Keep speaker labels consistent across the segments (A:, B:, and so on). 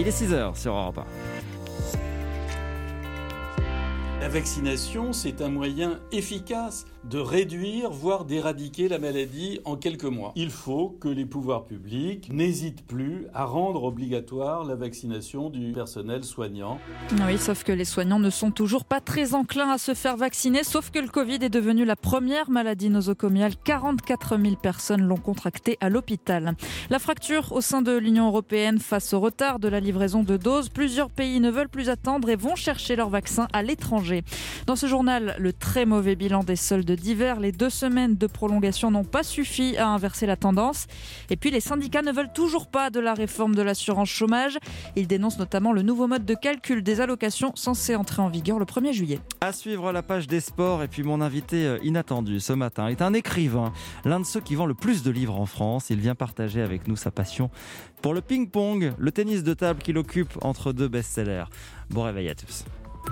A: Il est 6h sur Europe 1.
B: La vaccination, c'est un moyen efficace de réduire, voire d'éradiquer la maladie en quelques mois. Il faut que les pouvoirs publics n'hésitent plus à rendre obligatoire la vaccination du personnel soignant.
C: Oui, sauf que les soignants ne sont toujours pas très enclins à se faire vacciner, sauf que le Covid est devenu la première maladie nosocomiale. 44 000 personnes l'ont contracté à l'hôpital. La fracture au sein de l'Union européenne face au retard de la livraison de doses. Plusieurs pays ne veulent plus attendre et vont chercher leur vaccin à l'étranger. Dans ce journal, le très mauvais bilan des soldes d'hiver. Les 2 semaines de prolongation n'ont pas suffi à inverser la tendance. Et puis les syndicats ne veulent toujours pas de la réforme de l'assurance chômage. Ils dénoncent notamment le nouveau mode de calcul des allocations censé entrer en vigueur le 1er juillet.
A: À suivre la page des sports et puis mon invité inattendu ce matin est un écrivain, l'un de ceux qui vend le plus de livres en France. Il vient partager avec nous sa passion pour le ping-pong, le tennis de table qu'il occupe entre 2 best-sellers. Bon réveil à tous.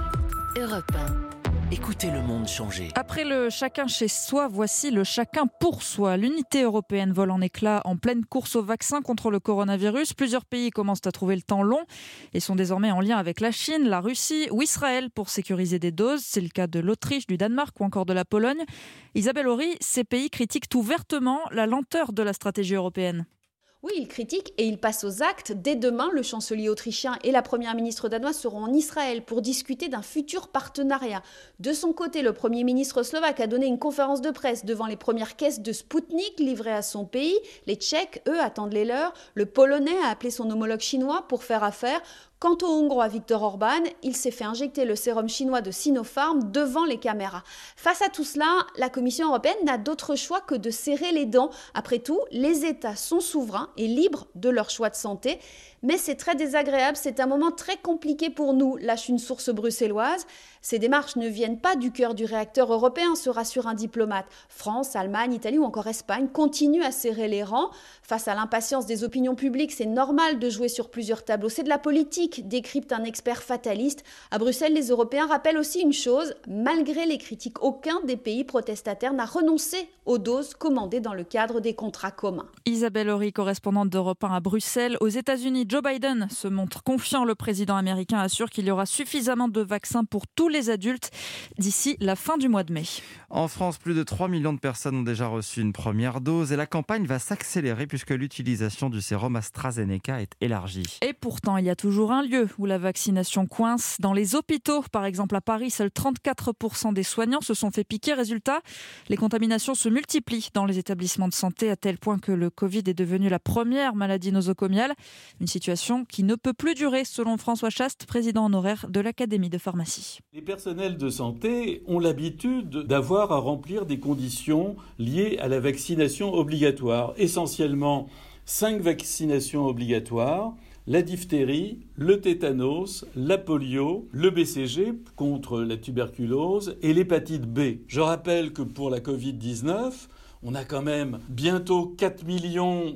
D: Europe 1. Écoutez le monde changer.
C: Après le chacun chez soi, voici le chacun pour soi. L'unité européenne vole en éclats en pleine course au vaccin contre le coronavirus. Plusieurs pays commencent à trouver le temps long et sont désormais en lien avec la Chine, la Russie ou Israël pour sécuriser des doses. C'est le cas de l'Autriche, du Danemark ou encore de la Pologne. Isabelle Horry, ces pays critiquent ouvertement la lenteur de la stratégie européenne.
E: Oui, il critique et il passe aux actes. Dès demain, le chancelier autrichien et la première ministre danoise seront en Israël pour discuter d'un futur partenariat. De son côté, le premier ministre slovaque a donné une conférence de presse devant les premières caisses de Spoutnik livrées à son pays. Les Tchèques, eux, attendent les leurs. Le Polonais a appelé son homologue chinois pour faire affaire. Quant au Hongrois Viktor Orban, il s'est fait injecter le sérum chinois de Sinopharm devant les caméras. Face à tout cela, la Commission européenne n'a d'autre choix que de serrer les dents. Après tout, les États sont souverains et libres de leur choix de santé. Mais c'est très désagréable, c'est un moment très compliqué pour nous, lâche une source bruxelloise. Ces démarches ne viennent pas du cœur du réacteur européen, se rassure un diplomate. France, Allemagne, Italie ou encore Espagne continuent à serrer les rangs. Face à l'impatience des opinions publiques, c'est normal de jouer sur plusieurs tableaux. C'est de la politique, décrypte un expert fataliste. À Bruxelles, les Européens rappellent aussi une chose, malgré les critiques, aucun des pays protestataires n'a renoncé aux doses commandées dans le cadre des contrats communs.
C: Isabelle Horry, correspondante d'Europe 1 à Bruxelles. Aux États-Unis, Joe Biden se montre confiant. Le président américain assure qu'il y aura suffisamment de vaccins pour tous les adultes d'ici la fin du mois de mai.
A: En France, plus de 3 millions de personnes ont déjà reçu une première dose et la campagne va s'accélérer puisque l'utilisation du sérum AstraZeneca est élargie.
C: Et pourtant, il y a toujours un lieu où la vaccination coince. Dans les hôpitaux, par exemple à Paris, seuls 34% des soignants se sont fait piquer. Résultat, les contaminations se multiplient dans les établissements de santé à tel point que le Covid est devenu la première maladie nosocomiale. Une situation qui ne peut plus durer, selon François Chaste, président honoraire de l'Académie de pharmacie.
B: Les personnels de santé ont l'habitude d'avoir à remplir des conditions liées à la vaccination obligatoire. Essentiellement, 5 vaccinations obligatoires, la diphtérie, le tétanos, la polio, le BCG contre la tuberculose et l'hépatite B. Je rappelle que pour la Covid-19, on a quand même bientôt 4 millions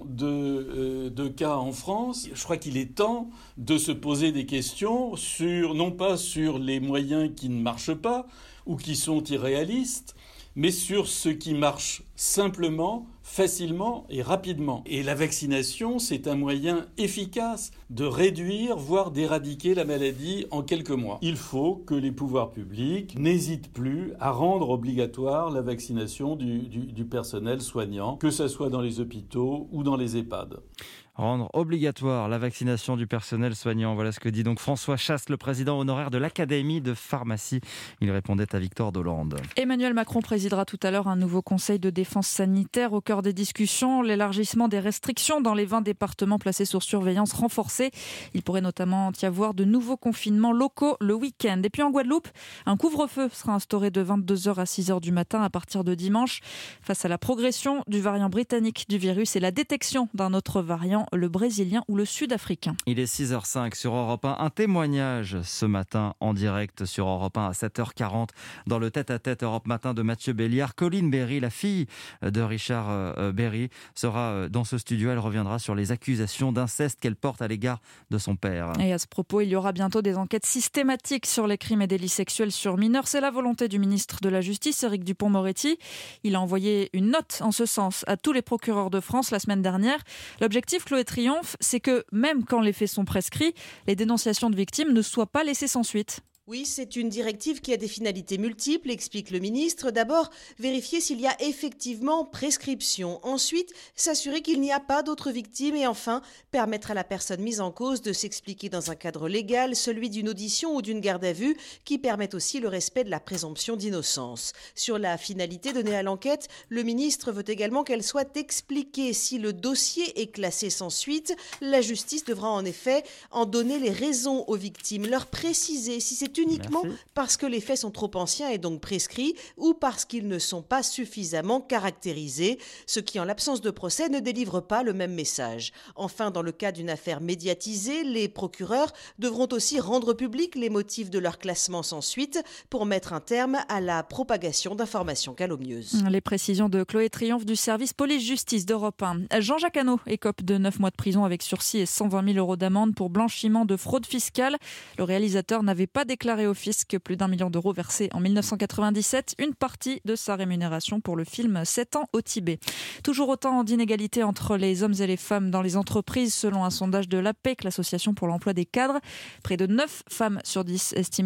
B: de cas en France. Je crois qu'il est temps de se poser des questions non pas sur les moyens qui ne marchent pas ou qui sont irréalistes, mais sur ce qui marche simplement, facilement et rapidement. Et la vaccination, c'est un moyen efficace de réduire, voire d'éradiquer la maladie en quelques mois. Il faut que les pouvoirs publics n'hésitent plus à rendre obligatoire la vaccination du personnel soignant, que ce soit dans les hôpitaux ou dans les EHPAD.
A: Rendre obligatoire la vaccination du personnel soignant. Voilà ce que dit donc François Chaste, le président honoraire de l'Académie de pharmacie. Il répondait à Victor Dolande.
C: Emmanuel Macron présidera tout à l'heure un nouveau conseil de défense sanitaire. Au cœur des discussions, l'élargissement des restrictions dans les 20 départements placés sur surveillance renforcée. Il pourrait notamment y avoir de nouveaux confinements locaux le week-end. Et puis en Guadeloupe, un couvre-feu sera instauré de 22h à 6h du matin à partir de dimanche. Face à la progression du variant britannique du virus et la détection d'un autre variant, le brésilien ou le sud-africain.
A: Il est 6h05 sur Europe 1. Un témoignage ce matin en direct sur Europe 1 à 7h40 dans le tête-à-tête Europe Matin de Mathieu Béliard. Colline Berry, la fille de Richard Berry, sera dans ce studio. Elle reviendra sur les accusations d'inceste qu'elle porte à l'égard de son père.
C: Et à ce propos, il y aura bientôt des enquêtes systématiques sur les crimes et délits sexuels sur mineurs. C'est la volonté du ministre de la Justice, Éric Dupond-Moretti. Il a envoyé une note en ce sens à tous les procureurs de France la semaine dernière. L'objectif, Chloé Triomphe, c'est que même quand les faits sont prescrits, les dénonciations de victimes ne soient pas laissées sans suite.
F: Oui, c'est une directive qui a des finalités multiples, explique le ministre. D'abord, vérifier s'il y a effectivement prescription. Ensuite, s'assurer qu'il n'y a pas d'autres victimes. Et enfin, permettre à la personne mise en cause de s'expliquer dans un cadre légal, celui d'une audition ou d'une garde à vue, qui permettent aussi le respect de la présomption d'innocence. Sur la finalité donnée à l'enquête, le ministre veut également qu'elle soit expliquée. Si le dossier est classé sans suite, la justice devra en effet en donner les raisons aux victimes, leur préciser si c'est uniquement parce que les faits sont trop anciens et donc prescrits ou parce qu'ils ne sont pas suffisamment caractérisés, ce qui en l'absence de procès ne délivre pas le même message. Enfin, dans le cas d'une affaire médiatisée, les procureurs devront aussi rendre publics les motifs de leur classement sans suite pour mettre un terme à la propagation d'informations calomnieuses.
C: Les précisions de Chloé Triomphe du service police-justice d'Europe 1. Jean-Jacques Hano écope de 9 mois de prison avec sursis et 120 000 € d'amende pour blanchiment de fraude fiscale. Le réalisateur n'avait pas déclaré au fisc plus d'1 million d'euros versés en 1997, une partie de sa rémunération pour le film 7 ans au Tibet. Toujours autant d'inégalités entre les hommes et les femmes dans les entreprises, selon un sondage de l'APEC, l'association pour l'emploi des cadres. Près de 9 femmes sur 10 estiment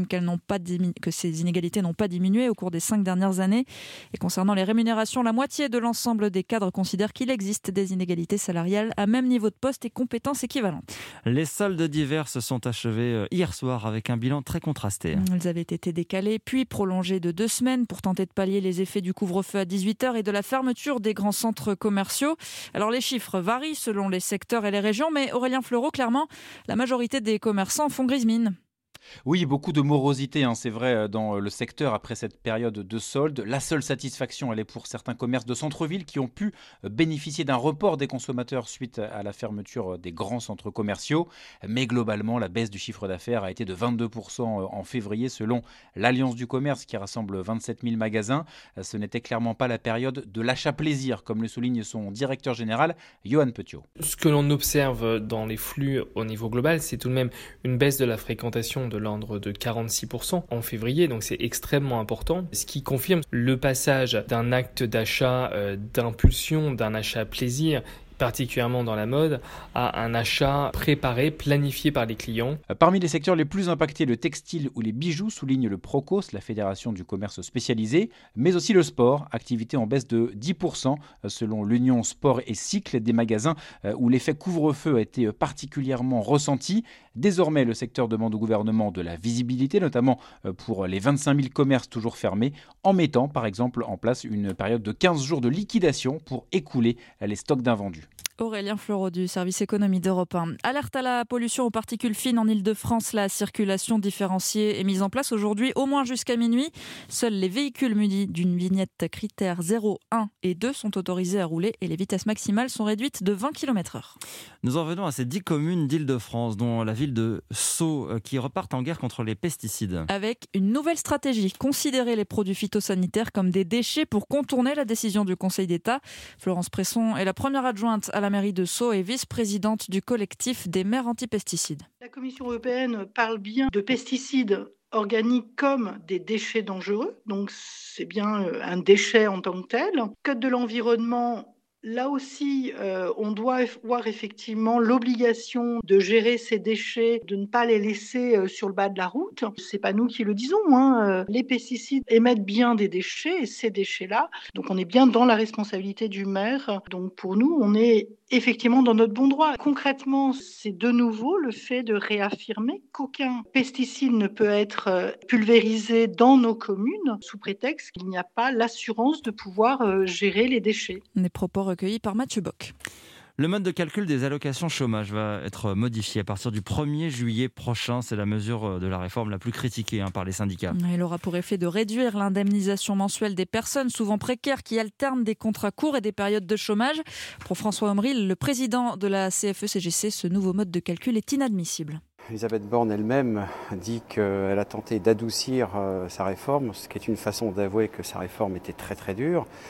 C: que ces inégalités n'ont pas diminué au cours des 5 dernières années. Et concernant les rémunérations, la moitié de l'ensemble des cadres considère qu'il existe des inégalités salariales à même niveau de poste et compétences équivalentes.
A: Les soldes d'hiver se sont achevés hier soir avec un bilan très contrasté.
C: Elles avaient été décalées puis prolongées de 2 semaines pour tenter de pallier les effets du couvre-feu à 18h et de la fermeture des grands centres commerciaux. Alors les chiffres varient selon les secteurs et les régions, mais Aurélien Fleureau, clairement, la majorité des commerçants font grise mine.
G: Oui, beaucoup de morosité, c'est vrai, dans le secteur après cette période de solde. La seule satisfaction, elle est pour certains commerces de centre-ville qui ont pu bénéficier d'un report des consommateurs suite à la fermeture des grands centres commerciaux. Mais globalement, la baisse du chiffre d'affaires a été de 22% en février selon l'Alliance du commerce qui rassemble 27 000 magasins. Ce n'était clairement pas la période de l'achat plaisir, comme le souligne son directeur général, Johan Petiot.
H: Ce que l'on observe dans les flux au niveau global, c'est tout de même une baisse de la fréquentation de l'ordre de 46% en février, donc c'est extrêmement important, ce qui confirme le passage d'un acte d'achat d'impulsion, d'un achat plaisir, particulièrement dans la mode, à un achat préparé, planifié par les clients.
G: Parmi les secteurs les plus impactés, le textile ou les bijoux, souligne le Procos, la Fédération du commerce spécialisé, mais aussi le sport, activité en baisse de 10%, selon l'Union Sport et Cycle, des magasins où l'effet couvre-feu a été particulièrement ressenti. Désormais, le secteur demande au gouvernement de la visibilité, notamment pour les 25 000 commerces toujours fermés, en mettant par exemple en place une période de 15 jours de liquidation pour écouler les stocks d'invendus.
C: Aurélien Fleureau du service économie d'Europe 1. Alerte à la pollution aux particules fines en Ile-de-France. La circulation différenciée est mise en place aujourd'hui au moins jusqu'à minuit. Seuls les véhicules munis d'une vignette critère 0, 1 et 2 sont autorisés à rouler et les vitesses maximales sont réduites de 20 km/h.
A: Nous en venons à ces 10 communes d'Île-de-France, dont la ville de Sceaux, qui repartent en guerre contre les pesticides.
C: Avec une nouvelle stratégie, considérer les produits phytosanitaires comme des déchets pour contourner la décision du Conseil d'État. Florence Presson est la première adjointe à la mairie de Sceaux et vice-présidente du collectif des maires anti-pesticides.
I: La Commission européenne parle bien de pesticides organiques comme des déchets dangereux, donc c'est bien un déchet en tant que tel. Code de l'environnement. Là aussi, on doit avoir effectivement l'obligation de gérer ces déchets, de ne pas les laisser sur le bas de la route. C'est pas nous qui le disons, Les pesticides émettent bien des déchets et ces déchets-là, donc on est bien dans la responsabilité du maire. Donc pour nous, on est effectivement dans notre bon droit. Concrètement, c'est de nouveau le fait de réaffirmer qu'aucun pesticide ne peut être pulvérisé dans nos communes sous prétexte qu'il n'y a pas l'assurance de pouvoir gérer les déchets.
C: Des propos recueillis par Mathieu Bock.
A: Le mode de calcul des allocations chômage va être modifié à partir du 1er juillet prochain. C'est la mesure de la réforme la plus critiquée par les syndicats.
C: Elle aura pour effet de réduire l'indemnisation mensuelle des personnes souvent précaires qui alternent des contrats courts et des périodes de chômage. Pour François Omril, le président de la CFE-CGC, ce nouveau mode de calcul est inadmissible.
J: Elisabeth Borne elle-même dit qu'elle a tenté d'adoucir sa réforme, ce qui est une façon d'avouer que sa réforme était très très dure.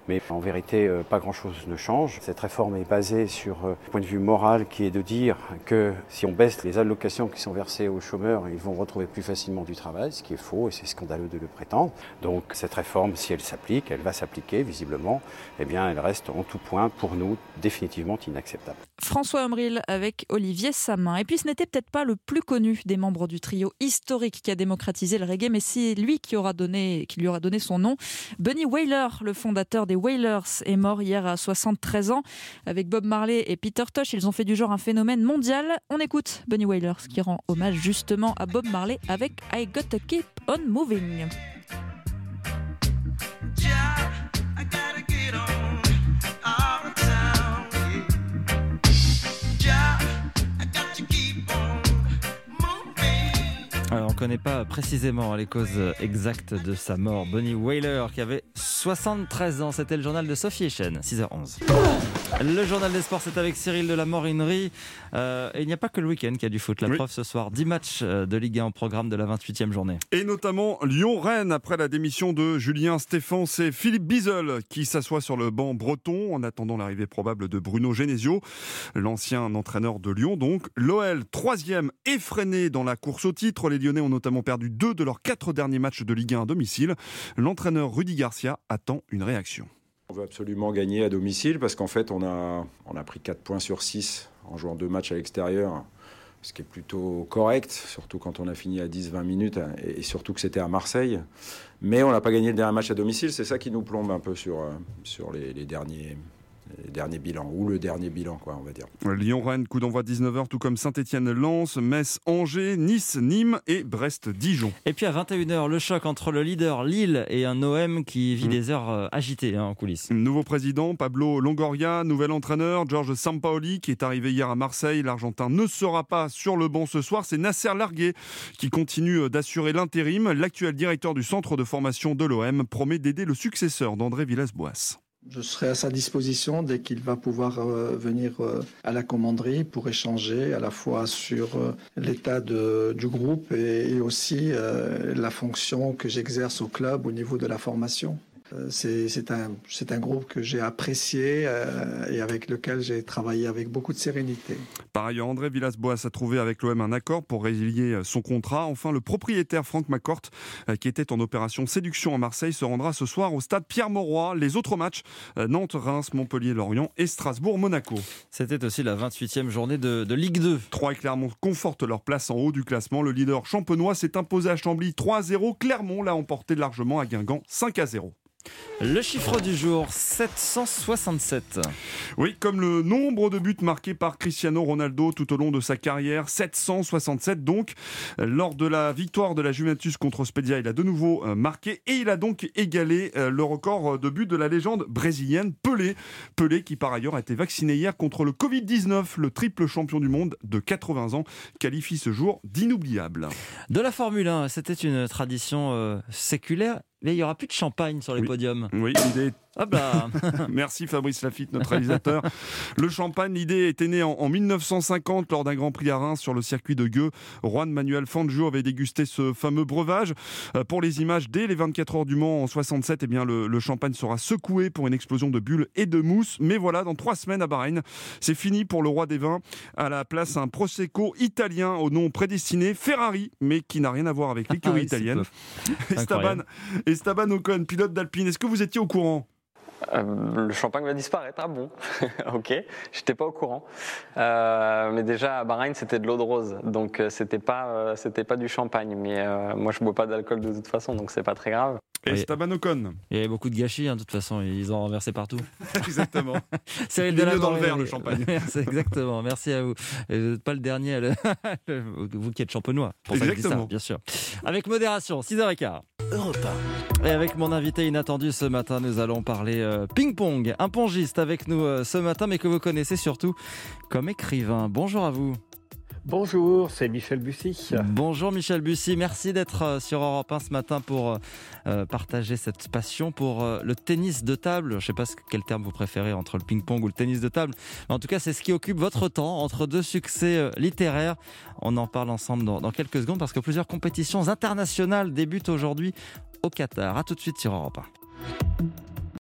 J: Mais en vérité, pas grand-chose ne change. Cette réforme est basée sur un point de vue moral qui est de dire que si on baisse les allocations qui sont versées aux chômeurs, ils vont retrouver plus facilement du travail, ce qui est faux et c'est scandaleux de le prétendre. Donc cette réforme, si elle s'applique, elle va s'appliquer visiblement, eh bien elle reste en tout point pour nous définitivement inacceptable.
C: François Omril avec Olivier Samin. Et puis ce n'était peut-être pas le plus connu des membres du trio historique qui a démocratisé le reggae, mais c'est lui qui lui aura donné son nom. Bunny Wailer, le fondateur des Wailers, est mort hier à 73 ans. Avec Bob Marley et Peter Tosh, ils ont fait du genre un phénomène mondial. On écoute Bunny Wailer, qui rend hommage justement à Bob Marley avec I Gotta Keep On Moving.
A: On ne connaît pas précisément les causes exactes de sa mort. Bunny Wailer qui avait 73 ans. C'était le journal de Sophie Echen, 6h11. Le journal des sports, c'est avec Cyril de la Morinerie. Et il n'y a pas que le week-end qui a du foot. La preuve ce soir, 10 matchs de Ligue 1 au programme de la 28e journée.
K: Et notamment Lyon-Rennes après la démission de Julien Stéphan. C'est Philippe Bizel qui s'assoit sur le banc breton en attendant l'arrivée probable de Bruno Genesio, l'ancien entraîneur de Lyon. Donc l'OL, 3e effréné dans la course au titre. Les Lyonnais ont notamment perdu 2 de leurs 4 derniers matchs de Ligue 1 à domicile. L'entraîneur Rudy Garcia attend une réaction.
L: On veut absolument gagner à domicile parce qu'en fait on a pris 4 points sur 6 en jouant 2 matchs à l'extérieur, ce qui est plutôt correct, surtout quand on a fini à 10-20 minutes et surtout que c'était à Marseille. Mais on n'a pas gagné le dernier match à domicile, c'est ça qui nous plombe un peu sur les derniers bilans, ou le dernier bilan, quoi, on va dire.
K: Lyon-Rennes, coup d'envoi 19h, tout comme Saint-Etienne-Lens, Metz-Angers, Nice, Nîmes et Brest-Dijon.
A: Et puis à 21h, le choc entre le leader Lille et un OM qui vit des heures agitées en coulisses.
K: Nouveau président, Pablo Longoria, nouvel entraîneur, Georges Sampaoli, qui est arrivé hier à Marseille. L'Argentin ne sera pas sur le banc ce soir. C'est Nasser Largué qui continue d'assurer l'intérim. L'actuel directeur du centre de formation de l'OM promet d'aider le successeur d'André Villas-Boas.
M: Je serai à sa disposition dès qu'il va pouvoir venir à la commanderie pour échanger à la fois sur l'état du groupe et aussi la fonction que j'exerce au club au niveau de la formation. C'est un groupe que j'ai apprécié et avec lequel j'ai travaillé avec beaucoup de sérénité.
K: Par ailleurs, André Villas-Boas a trouvé avec l'OM un accord pour résilier son contrat. Enfin, le propriétaire Franck McCourt, qui était en opération séduction à Marseille, se rendra ce soir au stade Pierre-Mauroy. Les autres matchs, Nantes, Reims, Montpellier, Lorient et Strasbourg-Monaco.
A: C'était aussi la 28e journée de Ligue 2.
K: Troyes et Clermont confortent leur place en haut du classement. Le leader champenois s'est imposé à Chambly 3-0. Clermont l'a emporté largement à Guingamp 5-0.
A: Le chiffre du jour, 767.
K: Oui, comme le nombre de buts marqués par Cristiano Ronaldo tout au long de sa carrière, 767 donc. Lors de la victoire de la Juventus contre Spezia, il a de nouveau marqué et il a donc égalé le record de buts de la légende brésilienne Pelé. Pelé qui par ailleurs a été vacciné hier contre le Covid-19. Le triple champion du monde de 80 ans qualifie ce jour d'inoubliable.
A: De la Formule 1, c'était une tradition séculaire. Mais il n'y aura plus de champagne sur les podiums.
K: Oui, l'idée.
A: Hop là.
K: Merci Fabrice Lafitte, notre réalisateur. Le champagne, l'idée était née en 1950 lors d'un Grand Prix à Reims sur le circuit de Gueux. Juan Manuel Fangio avait dégusté ce fameux breuvage. Pour les images, dès les 24 heures du Mans en 67, eh bien, le champagne sera secoué pour une explosion de bulles et de mousse. Mais voilà, dans 3 semaines à Bahreïn, c'est fini pour le roi des vins. À la place, un Prosecco italien au nom prédestiné, Ferrari, mais qui n'a rien à voir avec l'écurie italienne. Esteban Ocon, pilote d'Alpine, est-ce que vous étiez au courant ?
N: Le champagne va disparaître, ah bon. Ok, j'étais pas au courant. Mais déjà à Bahreïn c'était de l'eau de rose, donc c'était pas du champagne. Mais moi je bois pas d'alcool de toute façon, donc c'est pas très grave.
K: Et Esteban Ocon.
A: Il y avait beaucoup de gâchis, de toute façon, ils ont renversé partout.
K: Exactement.
A: C'est
K: mieux dans le verre le champagne.
A: Exactement, merci à vous. Et vous n'êtes pas le dernier, vous qui êtes champenois. Pour ça que je dis ça, bien sûr. Avec modération, 6h15.
D: Europe
A: 1. Et avec mon invité inattendu ce matin, nous allons parler ping-pong. Un pongiste avec nous ce matin, mais que vous connaissez surtout comme écrivain. Bonjour à vous.
O: Bonjour, c'est Michel Bussy.
A: Bonjour Michel Bussy, merci d'être sur Europe 1 ce matin pour partager cette passion pour le tennis de table. Je ne sais pas quel terme vous préférez entre le ping-pong ou le tennis de table, mais en tout cas c'est ce qui occupe votre temps entre 2 succès littéraires. On en parle ensemble dans quelques secondes parce que plusieurs compétitions internationales débutent aujourd'hui au Qatar. A tout de suite sur Europe 1.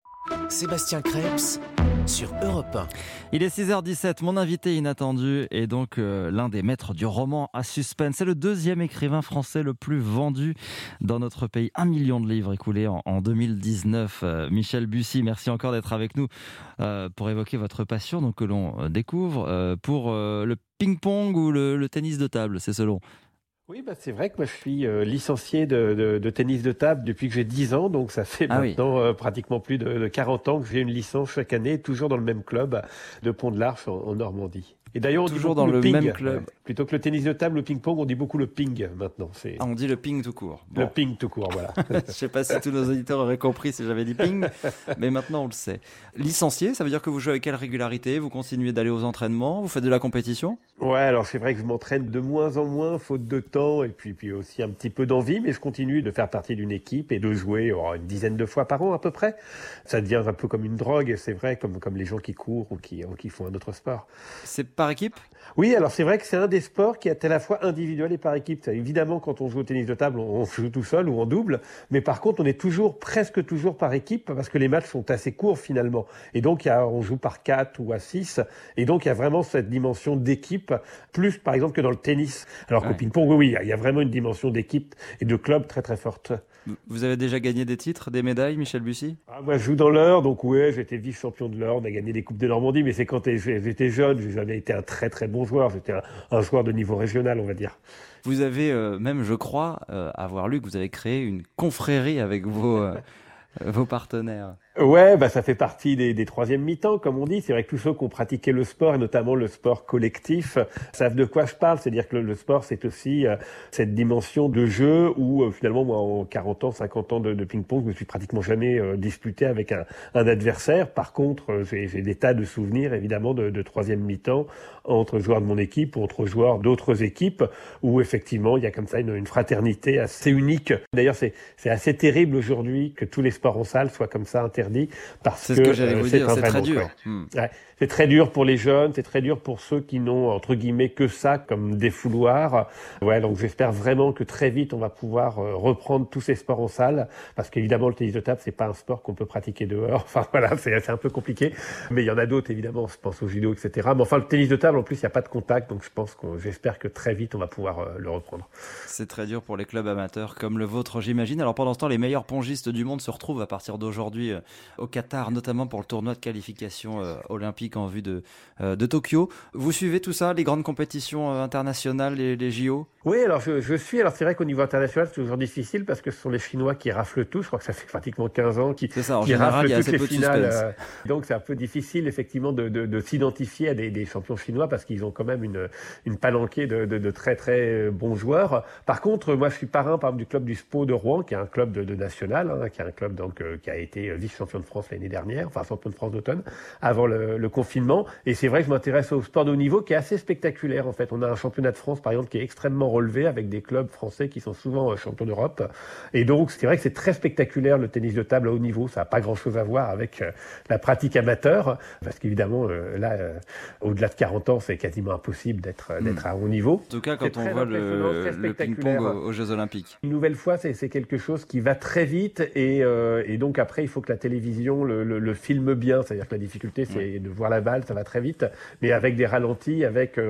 D: Sébastien Krebs sur Europe 1.
A: Il est 6h17, mon invité inattendu est donc l'un des maîtres du roman à suspense. C'est le deuxième écrivain français le plus vendu dans notre pays. 1 million de livres écoulés en 2019. Michel Bussy, merci encore d'être avec nous pour évoquer votre passion donc, que l'on découvre pour le ping-pong ou le tennis de table, c'est selon.
O: Oui, c'est vrai que moi je suis licencié de tennis de table depuis que j'ai 10 ans, donc ça fait maintenant pratiquement plus de 40 ans que j'ai une licence chaque année, toujours dans le même club de Pont-de-l'Arche en Normandie. Et d'ailleurs, on
A: toujours
O: dit beaucoup
A: dans le
O: ping,
A: même club.
O: Plutôt que le tennis de table, le ping-pong, on dit beaucoup le ping maintenant.
A: On dit le ping tout court.
O: Bon. Le ping tout court, voilà.
A: Je ne sais pas si tous nos auditeurs auraient compris si j'avais dit ping, mais maintenant on le sait. Licencié, ça veut dire que vous jouez avec quelle régularité? Vous continuez d'aller aux entraînements? Vous faites de la compétition?
O: Ouais, alors c'est vrai que je m'entraîne de moins en moins, faute de temps, et puis aussi un petit peu d'envie, mais je continue de faire partie d'une équipe et de jouer une dizaine de fois par an à peu près. Ça devient un peu comme une drogue, c'est vrai, comme les gens qui courent ou qui font un autre sport.
A: C'est par équipe?
O: Oui, alors c'est vrai que c'est un des sports qui est à la fois individuel et par équipe. Évidemment, quand on joue au tennis de table, on joue tout seul ou en double, mais par contre, on est presque toujours par équipe parce que les matchs sont assez courts finalement. Et donc, on joue par 4 ou à 6. Et donc, il y a vraiment cette dimension d'équipe, plus par exemple que dans le tennis. Alors qu'au ping-pong, oui, il y a vraiment une dimension d'équipe et de club très très forte.
A: Vous avez déjà gagné des titres, des médailles, Michel Bussy?
O: Moi, je joue dans l'Eure, donc ouais, j'étais vice-champion de l'Eure. On a gagné des Coupes de Normandie, mais c'est quand j'étais jeune. J'ai jamais été un très très bon joueur. J'étais un joueur de niveau régional, on va dire.
A: Vous avez même, je crois, avoir lu que vous avez créé une confrérie avec vos partenaires.
O: Ouais, ça fait partie des troisièmes mi-temps, comme on dit. C'est vrai que tous ceux qui ont pratiqué le sport, et notamment le sport collectif, savent de quoi je parle. C'est-à-dire que le sport, c'est aussi cette dimension de jeu où, finalement, moi, en 40 ans, 50 ans de ping-pong, je me suis pratiquement jamais disputé avec un adversaire. Par contre, j'ai des tas de souvenirs, évidemment, de troisième mi-temps entre joueurs de mon équipe ou entre joueurs d'autres équipes où, effectivement, il y a comme ça une fraternité assez unique. D'ailleurs, c'est assez terrible aujourd'hui que tous les sports en salle soient comme ça interdits.
A: C'est ce que j'allais vous dire, c'est très dur.
O: Ouais. C'est très dur pour les jeunes, c'est très dur pour ceux qui n'ont, entre guillemets, que ça comme défouloir. Ouais, donc j'espère vraiment que très vite, on va pouvoir reprendre tous ces sports en salle, parce qu'évidemment, le tennis de table, c'est pas un sport qu'on peut pratiquer dehors. Enfin, voilà, c'est un peu compliqué. Mais il y en a d'autres, évidemment, je pense au judo, etc. Mais enfin, le tennis de table, en plus, il n'y a pas de contact, donc j'espère que très vite, on va pouvoir le reprendre.
A: C'est très dur pour les clubs amateurs comme le vôtre, j'imagine. Alors pendant ce temps, les meilleurs pongistes du monde se retrouvent à partir d'aujourd'hui au Qatar, notamment pour le tournoi de qualification olympique en vue de Tokyo. Vous suivez tout ça, les grandes compétitions internationales, les JO?
O: Oui, alors je suis. Alors c'est vrai qu'au niveau international, c'est toujours difficile parce que ce sont les Chinois qui raflent tout. Je crois que ça fait pratiquement 15 ans qu'ils raflent toutes les finales. Donc c'est un peu difficile effectivement de s'identifier à des champions chinois parce qu'ils ont quand même une palanquée de très très bons joueurs. Par contre, moi je suis parrain du club du SPO de Rouen, qui est un club de national, qui est un club donc qui a été vice-champion de France l'année dernière, enfin champion de France d'automne, avant le confinement. Et c'est vrai que je m'intéresse au sport de haut niveau qui est assez spectaculaire en fait. On a un championnat de France par exemple qui est extrêmement relevé avec des clubs français qui sont souvent champions d'Europe. Et donc c'est vrai que c'est très spectaculaire le tennis de table à haut niveau. Ça n'a pas grand-chose à voir avec la pratique amateur parce qu'évidemment au-delà de 40 ans c'est quasiment impossible d'être à haut niveau.
A: En tout cas quand on voit le ping-pong aux Jeux Olympiques.
O: Une nouvelle fois c'est quelque chose qui va très vite et donc après il faut que la télévision le filme bien. C'est-à-dire que la difficulté c'est de voir la balle, ça va très vite, mais avec des ralentis, avec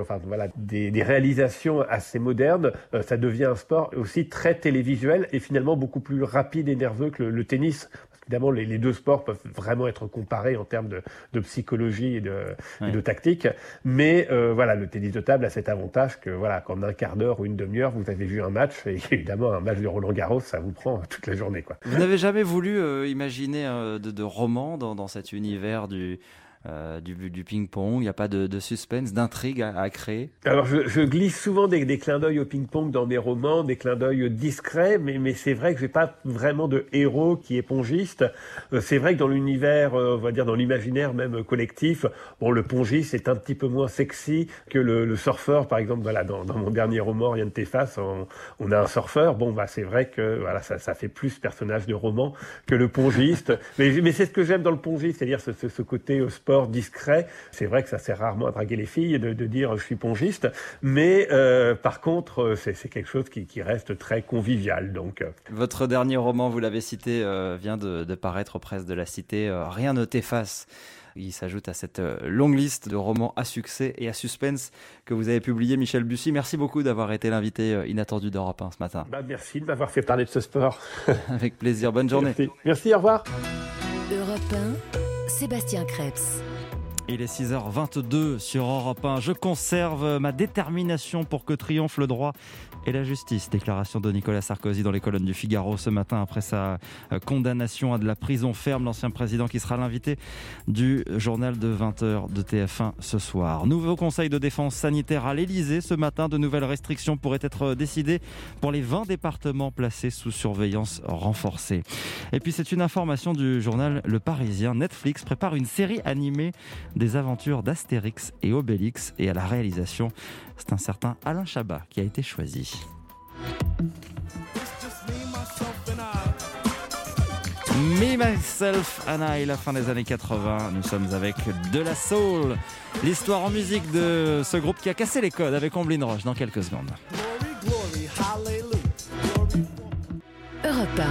O: des réalisations assez modernes, ça devient un sport aussi très télévisuel et finalement beaucoup plus rapide et nerveux que le tennis. Évidemment, les deux sports peuvent vraiment être comparés en termes de psychologie et de tactique. Mais le tennis de table a cet avantage que qu'en un quart d'heure ou une demi-heure, vous avez vu un match. Et évidemment, un match de Roland-Garros, ça vous prend toute la journée, quoi.
A: Vous n'avez jamais voulu imaginer de roman dans cet univers du ping-pong? Il n'y a pas de suspense, d'intrigue à créer?
O: Alors je glisse souvent des clins d'œil au ping-pong dans mes romans, des clins d'œil discrets, mais c'est vrai que j'ai pas vraiment de héros qui est pongiste. C'est vrai que dans l'univers, on va dire dans l'imaginaire même collectif, le pongiste est un petit peu moins sexy que le surfeur, par exemple. Dans mon dernier roman, Rien ne t'efface, on a un surfeur. C'est vrai que ça fait plus personnage de roman que le pongiste. mais c'est ce que j'aime dans le pongiste, c'est-à-dire ce côté sport sport discret. C'est vrai que ça sert rarement à draguer les filles de dire je suis pongiste, mais par contre c'est quelque chose qui reste très convivial. Donc
A: votre dernier roman, vous l'avez cité, vient de paraître aux presses de la Cité, Rien ne t'efface. Il s'ajoute à cette longue liste de romans à succès et à suspense que vous avez publié, Michel Bussy. Merci beaucoup d'avoir été l'invité inattendu d'Europe 1 ce matin.
O: Merci de m'avoir fait parler de ce sport.
A: Avec plaisir, bonne journée.
O: Merci, au revoir.
D: Europe 1, Sébastien Krebs.
A: Il est 6h22 sur Europe 1. Je conserve ma détermination pour que triomphe le droit et la justice. Déclaration de Nicolas Sarkozy dans les colonnes du Figaro ce matin après sa condamnation à de la prison ferme. L'ancien président qui sera l'invité du journal de 20h de TF1 ce soir. Nouveau conseil de défense sanitaire à l'Elysée ce matin. De nouvelles restrictions pourraient être décidées pour les 20 départements placés sous surveillance renforcée. Et puis c'est une information du journal Le Parisien. Netflix prépare une série animée des aventures d'Astérix et Obélix, et à la réalisation, c'est un certain Alain Chabat qui a été choisi. Me, Myself and I, la fin des années 80, nous sommes avec De La Soul, l'histoire en musique de ce groupe qui a cassé les codes avec Omblin Roche dans quelques secondes.
D: Europe 1.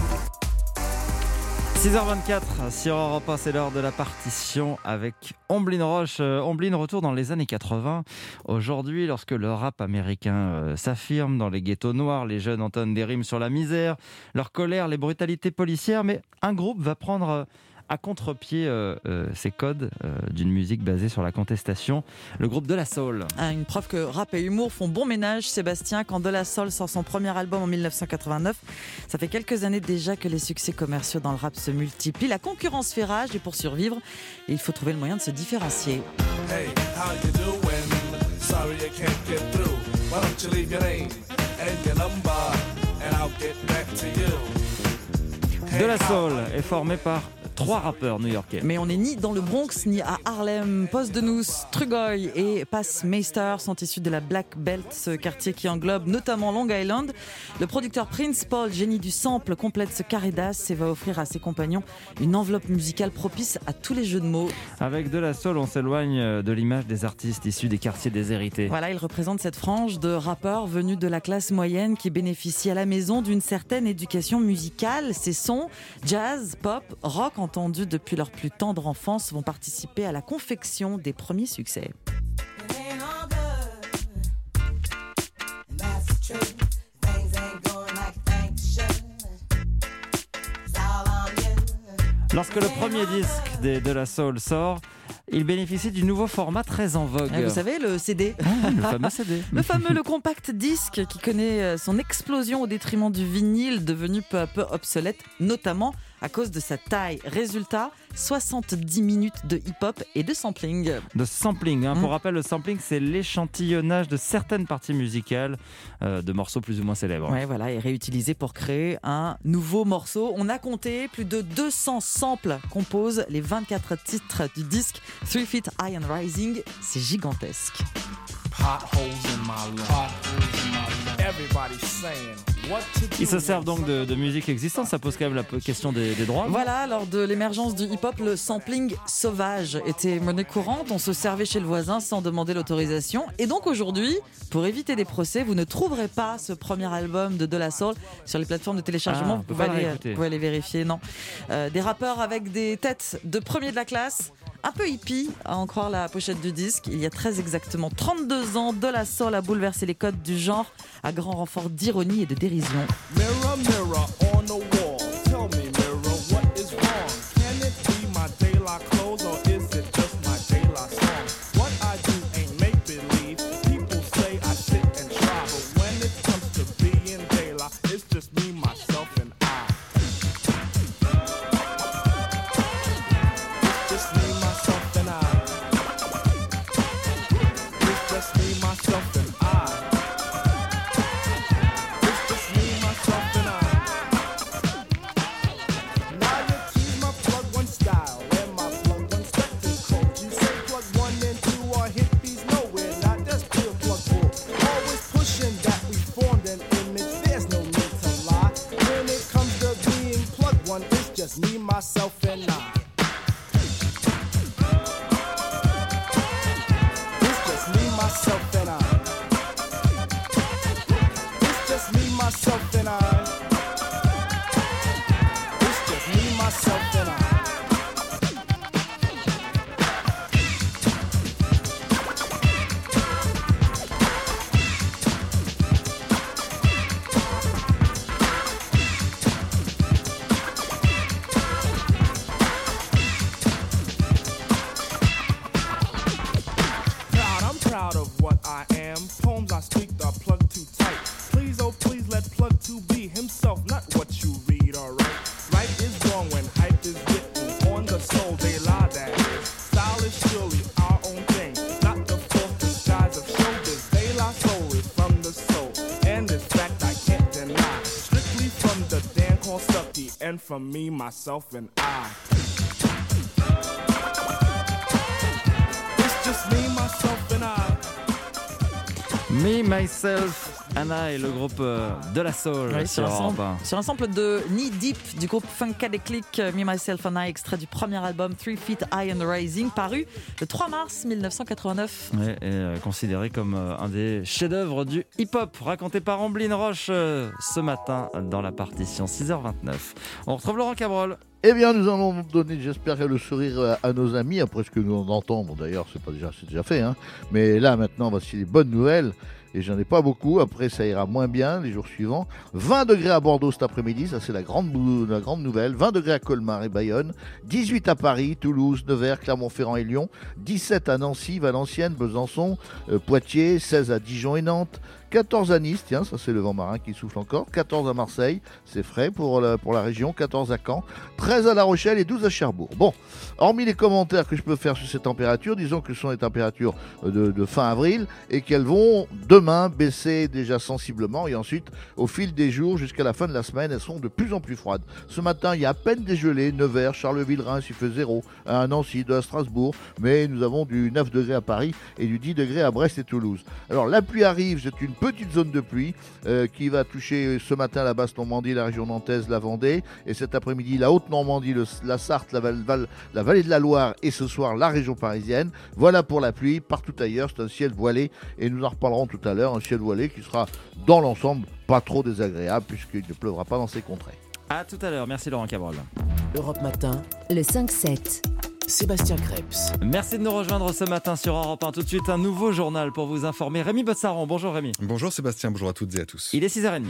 A: 6h24 sur Europe 1, c'est l'heure de la partition avec Omblin Roche. Omblin, retour dans les années 80. Aujourd'hui, lorsque le rap américain s'affirme dans les ghettos noirs, les jeunes entonnent des rimes sur la misère, leur colère, les brutalités policières, mais un groupe va prendre à contre-pied ces codes d'une musique basée sur la contestation, le groupe De La Soul.
P: Une preuve que rap et humour font bon ménage, Sébastien, quand De La Soul sort son premier album en 1989. Ça fait quelques années déjà que les succès commerciaux dans le rap se multiplient. La concurrence fait rage et pour survivre, il faut trouver le moyen de se différencier. Hey, how you doing? Sorry I can't get through. Why don't you leave your name and your number and I'll get back to you.
A: De La Soul est formé par 3 rappeurs new-yorkais.
P: Mais on n'est ni dans le Bronx, ni à Harlem. Post de Nous, Trugoy et Pass Meister sont issus de la Black Belt, ce quartier qui englobe notamment Long Island. Le producteur Prince Paul, génie du sample, complète ce carré d'as et va offrir à ses compagnons une enveloppe musicale propice à tous les jeux de mots.
A: Avec De La Soul, on s'éloigne de l'image des artistes issus des quartiers déshérités.
P: Voilà, il représente cette frange de rappeurs venus de la classe moyenne qui bénéficie à la maison d'une certaine éducation musicale. Ces sons, jazz, pop, rock, entendus depuis leur plus tendre enfance, vont participer à la confection des premiers succès.
A: Lorsque le premier disque des De La Soul sort, il bénéficie du nouveau format très en vogue.
P: Vous savez, le CD.
A: Le fameux CD.
P: Le compact disque qui connaît son explosion au détriment du vinyle, devenu peu à peu obsolète, notamment à cause de sa taille. Résultat, 70 minutes de hip-hop et de sampling.
A: De sampling, hein. Pour rappel, le sampling, c'est l'échantillonnage de certaines parties musicales de morceaux plus ou moins célèbres.
P: Ouais, voilà, et réutilisé pour créer un nouveau morceau. On a compté plus de 200 samples composent les 24 titres du disque 3 Feet High and Rising. C'est gigantesque.
A: Ils se servent donc de musique existante, ça pose quand même la question des droits.
P: Voilà, lors de l'émergence du hip-hop, le sampling sauvage était monnaie courante, on se servait chez le voisin sans demander l'autorisation. Et donc aujourd'hui, pour éviter des procès, vous ne trouverez pas ce premier album de La Soul sur les plateformes de téléchargement. Vous pouvez aller vérifier, non. Des rappeurs avec des têtes de premier de la classe, un peu hippie, à en croire la pochette du disque. Il y a très exactement 32 ans, De La Soul a bouleversé les codes du genre à grand renfort d'ironie et de dérision.
Q: Mirror, mirror on the wall, tell me mirror, what is wrong? Can it be my daylight clothes or is it just my daylight song? What I do ain't make believe, people say I sit and try, but when it comes to being daylight, it's just me, myself and I. It's just me, myself and I. It's just me, myself and I. It's just me, myself and I. man from me, myself, and I. It's just me, myself, and I.
A: Me, Myself and I, le groupe de la soul sur Europe 1.
P: Sur un sample de Knee Deep du groupe Funkadelic, Me, Myself and I, extrait du premier album 3 Feet High and Rising, paru le 3 mars 1989.
A: Et considéré comme un des chefs-d'œuvre du hip-hop, raconté par Amblin Roche ce matin dans la partition 6h29. On retrouve Laurent Cabrol.
R: Eh bien, nous allons donner, j'espère, le sourire à nos amis, après ce que nous entendons. D'ailleurs, c'est déjà fait, hein. Mais là, maintenant, voici les bonnes nouvelles. Et j'en ai pas beaucoup, après ça ira moins bien les jours suivants. 20 degrés à Bordeaux cet après-midi, ça c'est la grande nouvelle. 20 degrés à Colmar et Bayonne, 18 à Paris, Toulouse, Nevers, Clermont-Ferrand et Lyon, 17 à Nancy, Valenciennes, Besançon, Poitiers, 16 à Dijon et Nantes, 14 à Nice, tiens, ça c'est le vent marin qui souffle encore, 14 à Marseille, c'est frais pour la région, 14 à Caen, 13 à La Rochelle et 12 à Cherbourg. Bon, hormis les commentaires que je peux faire sur ces températures, disons que ce sont les températures de fin avril et qu'elles vont demain baisser déjà sensiblement et ensuite, au fil des jours jusqu'à la fin de la semaine, elles seront de plus en plus froides. Ce matin, il y a à peine dégelé, Nevers, Charleville, Reims, il fait 0, à Nancy, 2 à Strasbourg, mais nous avons du 9 degrés à Paris et du 10 degrés à Brest et Toulouse. Alors la pluie arrive, c'est une petite zone de pluie qui va toucher ce matin la Basse-Normandie, la région nantaise, la Vendée, et cet après-midi la Haute-Normandie, la Sarthe, la vallée de la Loire et ce soir la région parisienne. Voilà pour la pluie. Partout ailleurs, c'est un ciel voilé et nous en reparlerons tout à l'heure, un ciel voilé qui sera dans l'ensemble pas trop désagréable puisqu'il ne pleuvra pas dans ces contrées.
A: À tout à l'heure, merci Laurent Cabrol.
D: Europe Matin, le 5-7. Sébastien Krebs.
A: Merci de nous rejoindre ce matin sur Europe 1. Tout de suite, un nouveau journal pour vous informer. Rémi Botsaron, bonjour Rémi.
S: Bonjour Sébastien, bonjour à toutes et à tous.
A: Il est 6h30.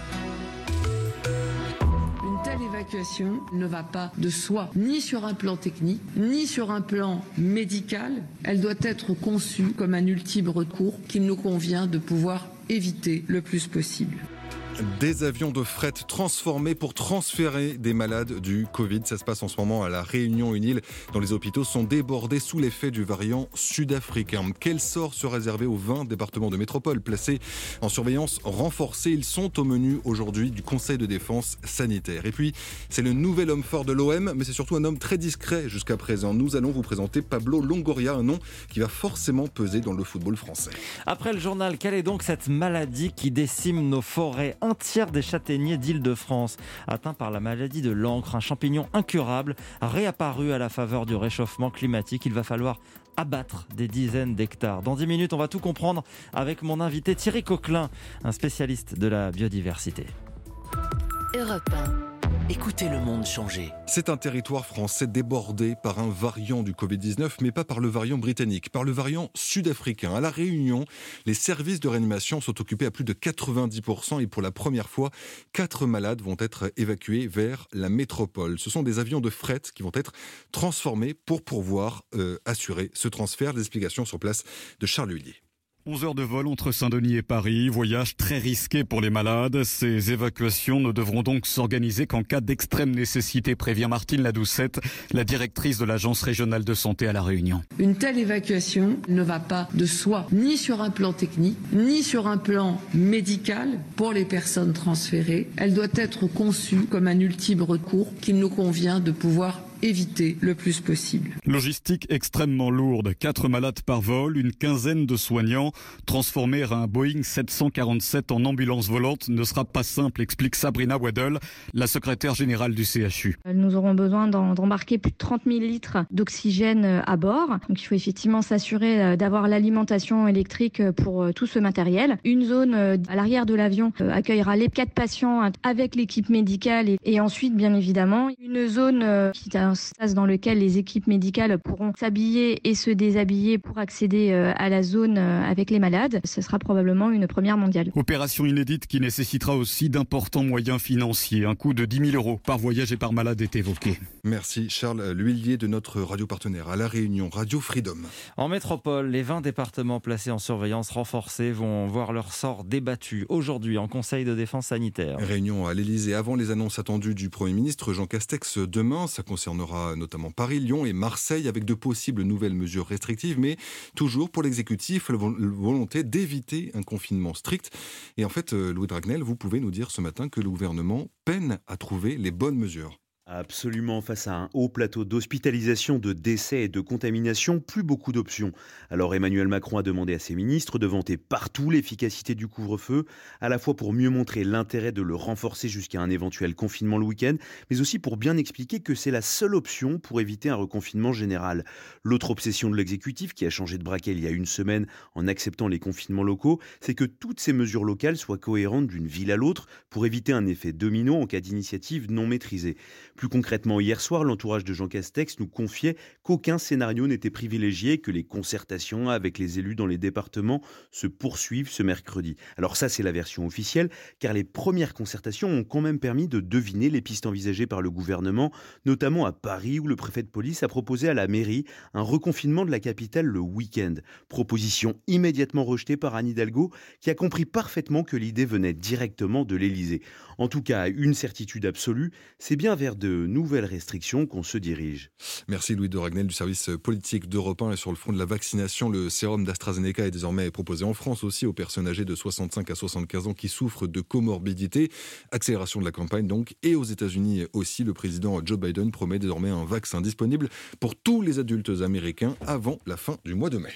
T: Une telle évacuation ne va pas de soi, ni sur un plan technique, ni sur un plan médical. Elle doit être conçue comme un ultime recours qu'il nous convient de pouvoir éviter le plus possible.
S: Des avions de fret transformés pour transférer des malades du Covid. Ça se passe en ce moment à La Réunion, une île dont les hôpitaux sont débordés sous l'effet du variant sud-africain. Quel sort sera réservé aux 20 départements de métropole placés en surveillance renforcée? Ils sont au menu aujourd'hui du Conseil de défense sanitaire. Et puis, c'est le nouvel homme fort de l'OM, mais c'est surtout un homme très discret jusqu'à présent. Nous allons vous présenter Pablo Longoria, un nom qui va forcément peser dans le football français.
A: Après le journal, quelle est donc cette maladie qui décime nos forêts? Un tiers des châtaigniers d'Île-de-France atteints par la maladie de l'encre, un champignon incurable réapparu à la faveur du réchauffement climatique. Il va falloir abattre des dizaines d'hectares. Dans 10 minutes, on va tout comprendre avec mon invité Thierry Coquelin, un spécialiste de la biodiversité.
D: Europe 1. Écoutez le monde changer.
S: C'est un territoire français débordé par un variant du Covid-19, mais pas par le variant britannique, par le variant sud-africain. À La Réunion, les services de réanimation sont occupés à plus de 90% et pour la première fois, 4 malades vont être évacués vers la métropole. Ce sont des avions de fret qui vont être transformés pour pouvoir assurer ce transfert. Des explications sur place de Charles Huillier.
U: 11 heures de vol entre Saint-Denis et Paris, voyage très risqué pour les malades. Ces évacuations ne devront donc s'organiser qu'en cas d'extrême nécessité, prévient Martine Ladoucette, la directrice de l'Agence régionale de santé à La Réunion.
T: Une telle évacuation ne va pas de soi, ni sur un plan technique, ni sur un plan médical pour les personnes transférées. Elle doit être conçue comme un ultime recours qu'il nous convient de pouvoir éviter le plus possible.
U: Logistique extrêmement lourde. 4 malades par vol, une quinzaine de soignants. Transformer un Boeing 747 en ambulance volante ne sera pas simple, explique Sabrina Waddell, la secrétaire générale du CHU.
V: Nous aurons besoin d'embarquer plus de 30 000 litres d'oxygène à bord. Donc il faut effectivement s'assurer d'avoir l'alimentation électrique pour tout ce matériel. Une zone à l'arrière de l'avion accueillera les 4 patients avec l'équipe médicale et ensuite, bien évidemment, une zone qui est un sas dans lequel les équipes médicales pourront s'habiller et se déshabiller pour accéder à la zone avec les malades. Ce sera probablement une première mondiale.
U: Opération inédite qui nécessitera aussi d'importants moyens financiers. Un coût de 10 000 € par voyage et par malade est évoqué.
S: Merci Charles L'Huillier de notre radio partenaire à La Réunion, Radio Freedom.
A: En métropole, les 20 départements placés en surveillance renforcée vont voir leur sort débattu aujourd'hui en Conseil de défense sanitaire.
S: Réunion à l'Elysée avant les annonces attendues du Premier ministre Jean Castex demain. Ça concerne concernera notamment Paris, Lyon et Marseille, avec de possibles nouvelles mesures restrictives, mais toujours pour l'exécutif, la volonté d'éviter un confinement strict. Et en fait, Louis Dragnel, vous pouvez nous dire ce matin que le gouvernement peine à trouver les bonnes mesures.
B: Absolument, face à un haut plateau d'hospitalisation, de décès et de contamination, plus beaucoup d'options. Alors Emmanuel Macron a demandé à ses ministres de vanter partout l'efficacité du couvre-feu, à la fois pour mieux montrer l'intérêt de le renforcer jusqu'à un éventuel confinement le week-end, mais aussi pour bien expliquer que c'est la seule option pour éviter un reconfinement général. L'autre obsession de l'exécutif, qui a changé de braquet il y a une semaine en acceptant les confinements locaux, c'est que toutes ces mesures locales soient cohérentes d'une ville à l'autre pour éviter un effet domino en cas d'initiative non maîtrisée. Plus concrètement, hier soir, l'entourage de Jean Castex nous confiait qu'aucun scénario n'était privilégié, que les concertations avec les élus dans les départements se poursuivent ce mercredi. Alors ça, c'est la version officielle, car les premières concertations ont quand même permis de deviner les pistes envisagées par le gouvernement, notamment à Paris, où le préfet de police a proposé à la mairie un reconfinement de la capitale le week-end. Proposition immédiatement rejetée par Anne Hidalgo, qui a compris parfaitement que l'idée venait directement de l'Élysée. En tout cas, une certitude absolue, c'est bien vers de nouvelles restrictions qu'on se dirige.
S: Merci Louis de Ragnel du service politique d'Europe 1. Et sur le front de la vaccination, le sérum d'AstraZeneca est désormais proposé en France aussi aux personnes âgées de 65 à 75 ans qui souffrent de comorbidité. Accélération de la campagne donc. Et aux États-Unis aussi, le président Joe Biden promet désormais un vaccin disponible pour tous les adultes américains avant la fin du mois de mai.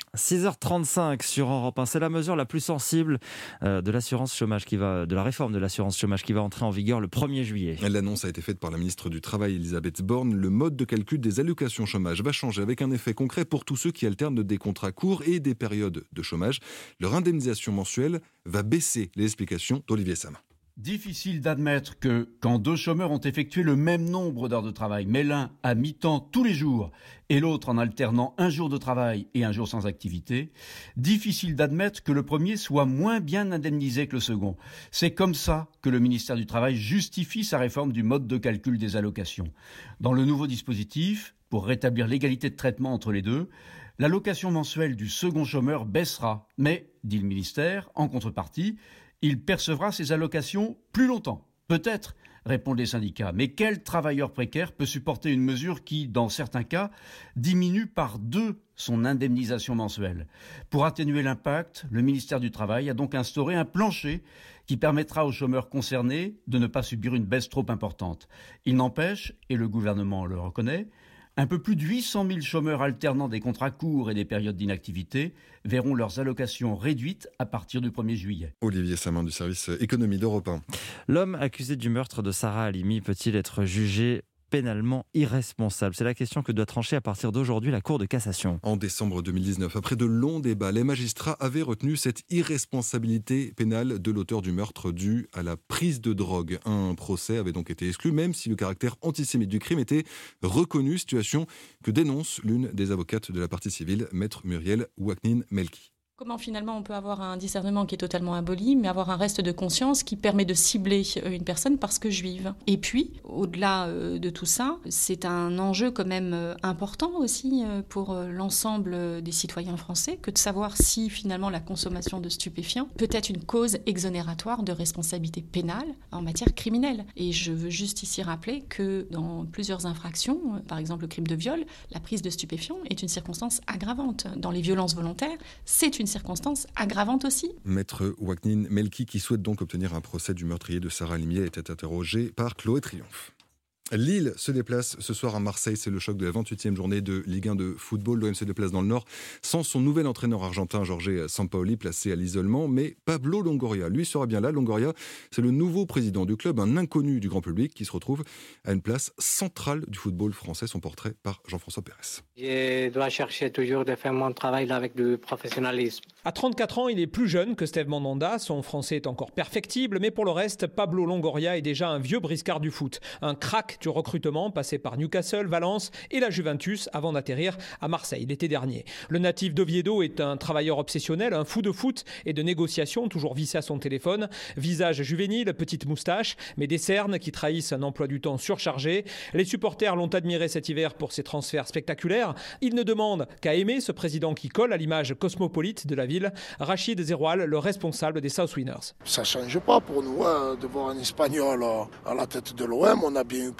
A: 6h35 sur Europe 1. C'est la mesure la plus sensible de l'assurance chômage de la réforme de l'assurance chômage qui va entrer en vigueur le 1er juillet.
S: L'annonce a été faite par la ministre du Travail, Elisabeth Borne. Le mode de calcul des allocations chômage va changer avec un effet concret pour tous ceux qui alternent des contrats courts et des périodes de chômage. Leur indemnisation mensuelle va baisser. Les explications d'Olivier Sama.
E: Difficile d'admettre que quand deux chômeurs ont effectué le même nombre d'heures de travail, mais l'un à mi-temps tous les jours et l'autre en alternant un jour de travail et un jour sans activité, difficile d'admettre que le premier soit moins bien indemnisé que le second. C'est comme ça que le ministère du Travail justifie sa réforme du mode de calcul des allocations. Dans le nouveau dispositif, pour rétablir l'égalité de traitement entre les deux, l'allocation mensuelle du second chômeur baissera. Mais, dit le ministère, en contrepartie, il percevra ses allocations plus longtemps. Peut-être, répondent les syndicats. Mais quel travailleur précaire peut supporter une mesure qui, dans certains cas, diminue par 2 son indemnisation mensuelle ? Pour atténuer l'impact, le ministère du Travail a donc instauré un plancher qui permettra aux chômeurs concernés de ne pas subir une baisse trop importante. Il n'empêche, et le gouvernement le reconnaît, un peu plus de 800 000 chômeurs alternant des contrats courts et des périodes d'inactivité verront leurs allocations réduites à partir du 1er juillet.
S: Olivier Samin du service économie d'Europe 1.
A: L'homme accusé du meurtre de Sarah Halimi peut-il être jugé pénalement irresponsable? C'est la question que doit trancher à partir d'aujourd'hui la Cour de cassation.
S: En décembre 2019, après de longs débats, les magistrats avaient retenu cette irresponsabilité pénale de l'auteur du meurtre dû à la prise de drogue. Un procès avait donc été exclu, même si le caractère antisémite du crime était reconnu, situation que dénonce l'une des avocates de la partie civile, maître Muriel Ouaknin-Melki.
W: Comment finalement on peut avoir un discernement qui est totalement aboli, mais avoir un reste de conscience qui permet de cibler une personne parce que juive. Et puis, au-delà de tout ça, c'est un enjeu quand même important aussi pour l'ensemble des citoyens français que de savoir si finalement la consommation de stupéfiants peut être une cause exonératoire de responsabilité pénale en matière criminelle. Et je veux juste ici rappeler que dans plusieurs infractions, par exemple le crime de viol, la prise de stupéfiants est une circonstance aggravante. Dans les violences volontaires, c'est une circonstance aggravante aussi.
S: Maître Ouaknin-Melki, qui souhaite donc obtenir un procès du meurtrier de Sarah Halimi, était interrogé par Chloé Triomphe. Lille se déplace ce soir à Marseille, c'est le choc de la 28e journée de Ligue 1 de football. L'OM se déplace dans le Nord sans son nouvel entraîneur argentin Jorge Sampaoli, placé à l'isolement, mais Pablo Longoria, lui, sera bien là. Longoria, c'est le nouveau président du club, un inconnu du grand public qui se retrouve à une place centrale du football français. Son portrait par Jean-François Pérez.
X: Je dois chercher toujours de faire mon travail avec du professionnalisme.
Y: À 34 ans, il est plus jeune que Steve Mandanda. Son français est encore perfectible, mais pour le reste, Pablo Longoria est déjà un vieux briscard du foot. Un crack du recrutement, passé par Newcastle, Valence et la Juventus avant d'atterrir à Marseille l'été dernier. Le natif d'Oviedo est un travailleur obsessionnel, un fou de foot et de négociation, toujours vissé à son téléphone. Visage juvénile, petite moustache, mais des cernes qui trahissent un emploi du temps surchargé. Les supporters l'ont admiré cet hiver pour ses transferts spectaculaires. Ils ne demandent qu'à aimer ce président qui colle à l'image cosmopolite de la ville. Rachid Zeroual, le responsable des South Winners.
Z: Ça ne change pas pour nous de voir un Espagnol à la tête de l'OM. On a bien eu pas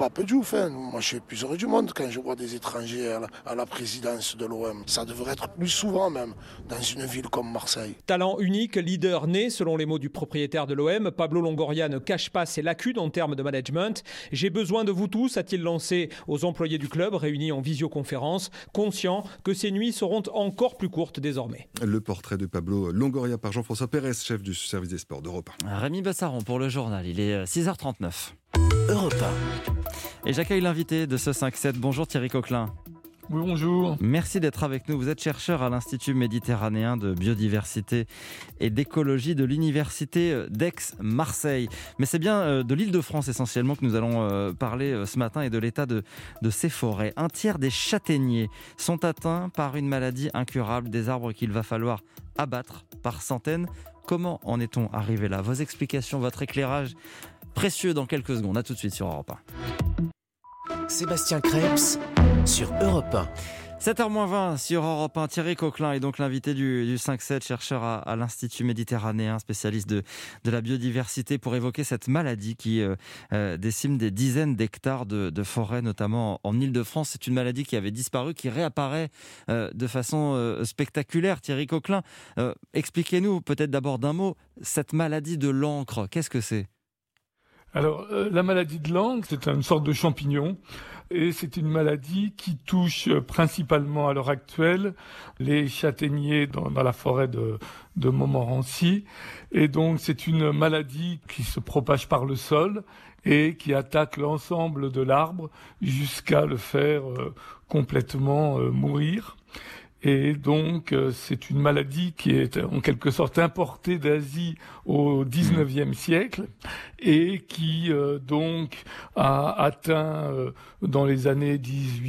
F: pas peu de ouf. Moi, je suis plus heureux du monde quand je vois des étrangers à la présidence de l'OM. Ça devrait être plus souvent même, dans une ville comme Marseille.
Y: Talent unique, leader né, selon les mots du propriétaire de l'OM, Pablo Longoria ne cache pas ses lacunes en termes de management. « J'ai besoin de vous tous », a-t-il lancé aux employés du club réunis en visioconférence, conscient que ces nuits seront encore plus courtes désormais.
S: Le portrait de Pablo Longoria par Jean-François Pérez, chef du service des sports d'Europe 1.
A: Rémi Bassaron pour le journal, il est 6h39.
D: Europe
A: 1. Et j'accueille l'invité de ce 5-7. Bonjour Thierry Coquelin.
G: Oui, bonjour.
A: Merci d'être avec nous. Vous êtes chercheur à l'Institut méditerranéen de biodiversité et d'écologie de l'Université d'Aix-Marseille. Mais c'est bien de l'Île-de-France essentiellement que nous allons parler ce matin et de l'état de ces forêts. Un tiers des châtaigniers sont atteints par une maladie incurable, des arbres qu'il va falloir abattre par centaines. Comment en est-on arrivé là ? Vos explications, votre éclairage précieux dans quelques secondes. À tout de suite sur Europe
D: 1. Sébastien Krebs sur Europe 1.
A: 7h20 sur Europe 1. Thierry Coquelin est donc l'invité du 5-7, chercheur à l'Institut méditerranéen, spécialiste de la biodiversité, pour évoquer cette maladie qui décime des dizaines d'hectares de forêt, notamment en Île-de-France. C'est une maladie qui avait disparu, qui réapparaît de façon spectaculaire. Thierry Coquelin, expliquez-nous peut-être d'abord d'un mot, cette maladie de l'encre, qu'est-ce que c'est ?
G: Alors, la maladie de l'encre, c'est une sorte de champignon et c'est une maladie qui touche principalement à l'heure actuelle les châtaigniers dans la forêt de Montmorency. Et donc, c'est une maladie qui se propage par le sol et qui attaque l'ensemble de l'arbre jusqu'à le faire complètement mourir. Et donc, c'est une maladie qui est en quelque sorte importée d'Asie au XIXe siècle et qui donc a atteint dans les années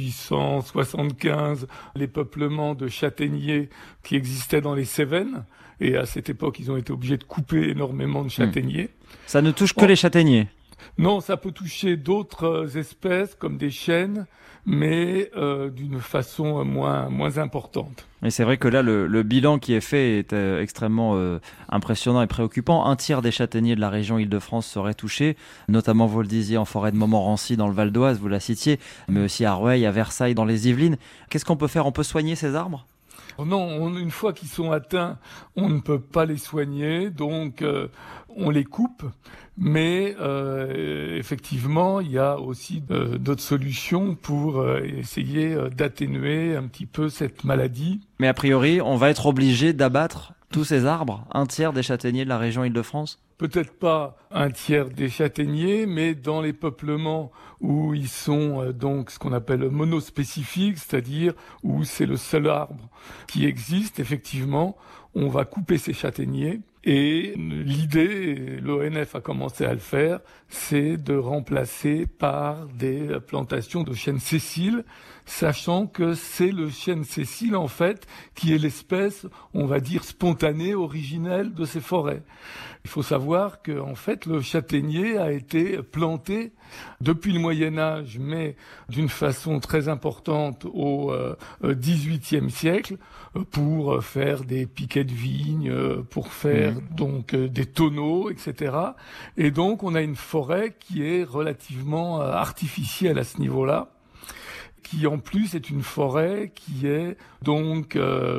G: 1875 les peuplements de châtaigniers qui existaient dans les Cévennes. Et à cette époque, ils ont été obligés de couper énormément de châtaigniers.
A: Ça ne touche que les châtaigniers ?
G: Non, ça peut toucher d'autres espèces comme des chênes, mais d'une façon moins importante.
A: Et c'est vrai que là, le bilan qui est fait est extrêmement impressionnant et préoccupant. Un tiers des châtaigniers de la région Île-de-France seraient touchés, notamment, vous le disiez, en forêt de Montmorency, dans le Val d'Oise, vous la citiez, mais aussi à Rueil, à Versailles, dans les Yvelines. Qu'est-ce qu'on peut faire ? On peut soigner ces arbres ?
G: Non, une fois qu'ils sont atteints, on ne peut pas les soigner, donc on les coupe. Mais effectivement, il y a aussi d'autres solutions pour essayer d'atténuer un petit peu cette maladie.
A: Mais a priori, on va être obligé d'abattre tous ces arbres, un tiers des châtaigniers de la région Île-de-France ?
G: Peut-être pas un tiers des châtaigniers, mais dans les peuplements où ils sont donc ce qu'on appelle monospécifiques, c'est-à-dire où c'est le seul arbre qui existe, effectivement, on va couper ces châtaigniers. Et l'idée, l'ONF a commencé à le faire, c'est de remplacer par des plantations de chêne sessile, sachant que c'est le chêne sessile, en fait, qui est l'espèce, on va dire, spontanée, originelle de ces forêts. Il faut savoir que, en fait, le châtaignier a été planté depuis le Moyen-Âge, mais d'une façon très importante au XVIIIe siècle, pour faire des piquets de vigne, pour faire donc des tonneaux, etc. Et donc, on a une forêt qui est relativement artificielle à ce niveau-là, qui en plus est une forêt qui est donc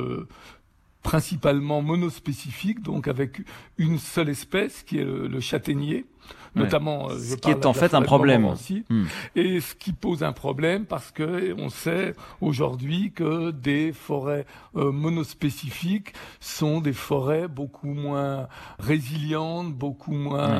G: principalement monospécifique, donc avec une seule espèce qui est le châtaignier. Notamment,
A: ce qui est en fait un problème.
G: Et ce qui pose un problème parce que on sait aujourd'hui que des forêts monospécifiques sont des forêts beaucoup moins résilientes, beaucoup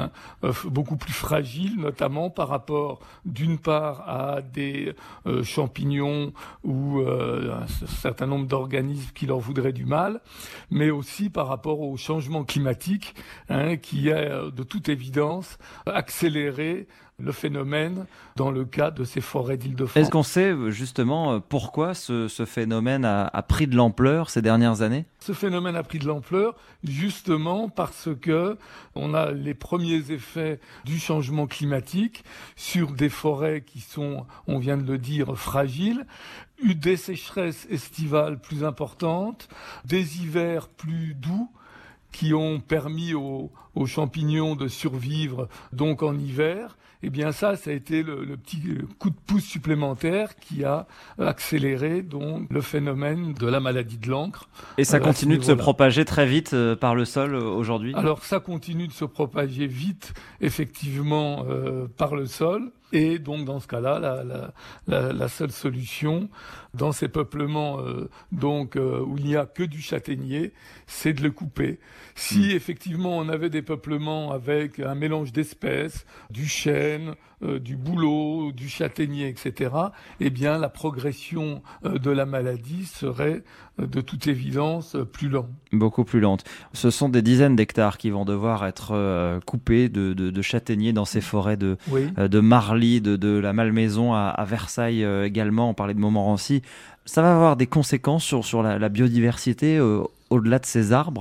G: plus fragiles, notamment par rapport d'une part à des champignons ou un certain nombre d'organismes qui leur voudraient du mal, mais aussi par rapport au changement climatique, qui a de toute évidence accélérer le phénomène dans le cas de ces forêts d'Île-de-France.
A: Est-ce qu'on sait justement pourquoi ce phénomène a pris de l'ampleur ces dernières années ?
G: Ce phénomène a pris de l'ampleur justement parce que on a les premiers effets du changement climatique sur des forêts qui sont, on vient de le dire, fragiles, des sécheresses estivales plus importantes, des hivers plus doux, qui ont permis aux aux champignons de survivre donc en hiver, eh bien ça a été le petit coup de pouce supplémentaire qui a accéléré donc le phénomène de la maladie de l'encre.
A: Et ça continue de se propager très vite par le sol aujourd'hui ?
G: Alors ça continue de se propager vite, effectivement, par le sol. Et donc dans ce cas-là, la seule solution dans ces peuplements où il n'y a que du châtaignier, c'est de le couper. Si effectivement on avait des peuplements avec un mélange d'espèces, du chêne, du bouleau, du châtaignier, etc., eh bien la progression de la maladie serait de toute évidence plus lente.
A: Beaucoup plus lente. Ce sont des dizaines d'hectares qui vont devoir être coupés de châtaigniers dans ces forêts de Marly, de la Malmaison à Versailles également. On parlait de Montmorency. Ça va avoir des conséquences sur la biodiversité au-delà de ces arbres ?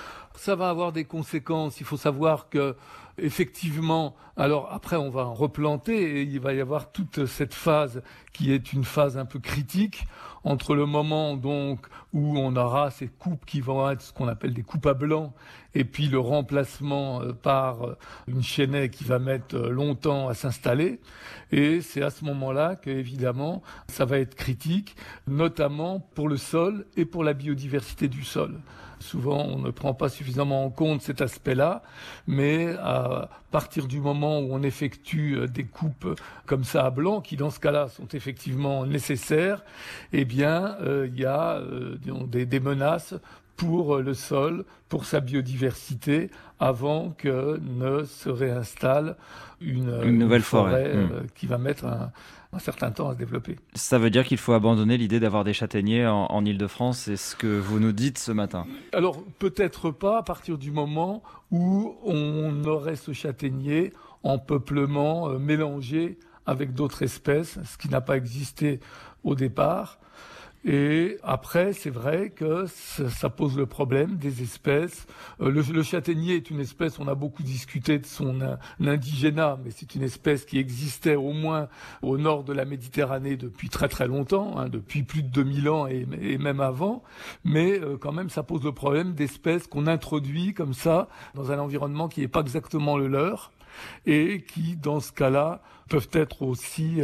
G: Ça va avoir des conséquences. Il faut savoir que effectivement, alors après on va en replanter et il va y avoir toute cette phase qui est une phase un peu critique entre le moment donc où on aura ces coupes qui vont être ce qu'on appelle des coupes à blanc et puis le remplacement par une chênaie qui va mettre longtemps à s'installer. Et c'est à ce moment-là qu'évidemment ça va être critique, notamment pour le sol et pour la biodiversité du sol. Souvent, on ne prend pas suffisamment en compte cet aspect-là, mais à partir du moment où on effectue des coupes comme ça à blanc, qui dans ce cas-là sont effectivement nécessaires, eh bien, il y a des menaces pour le sol, pour sa biodiversité, avant que ne se réinstalle une nouvelle forêt qui va mettre un certain temps à se développer.
A: Ça veut dire qu'il faut abandonner l'idée d'avoir des châtaigniers en Île-de-France, c'est ce que vous nous dites ce matin.
G: Alors peut-être pas à partir du moment où on aurait ce châtaignier en peuplement mélangé avec d'autres espèces, ce qui n'a pas existé au départ. Et après, c'est vrai que ça pose le problème des espèces. Le châtaignier est une espèce, on a beaucoup discuté de son indigénat, mais c'est une espèce qui existait au moins au nord de la Méditerranée depuis très très longtemps, depuis plus de 2000 ans et même avant. Mais quand même, ça pose le problème d'espèces qu'on introduit comme ça dans un environnement qui n'est pas exactement le leur et qui, dans ce cas-là, peuvent être aussi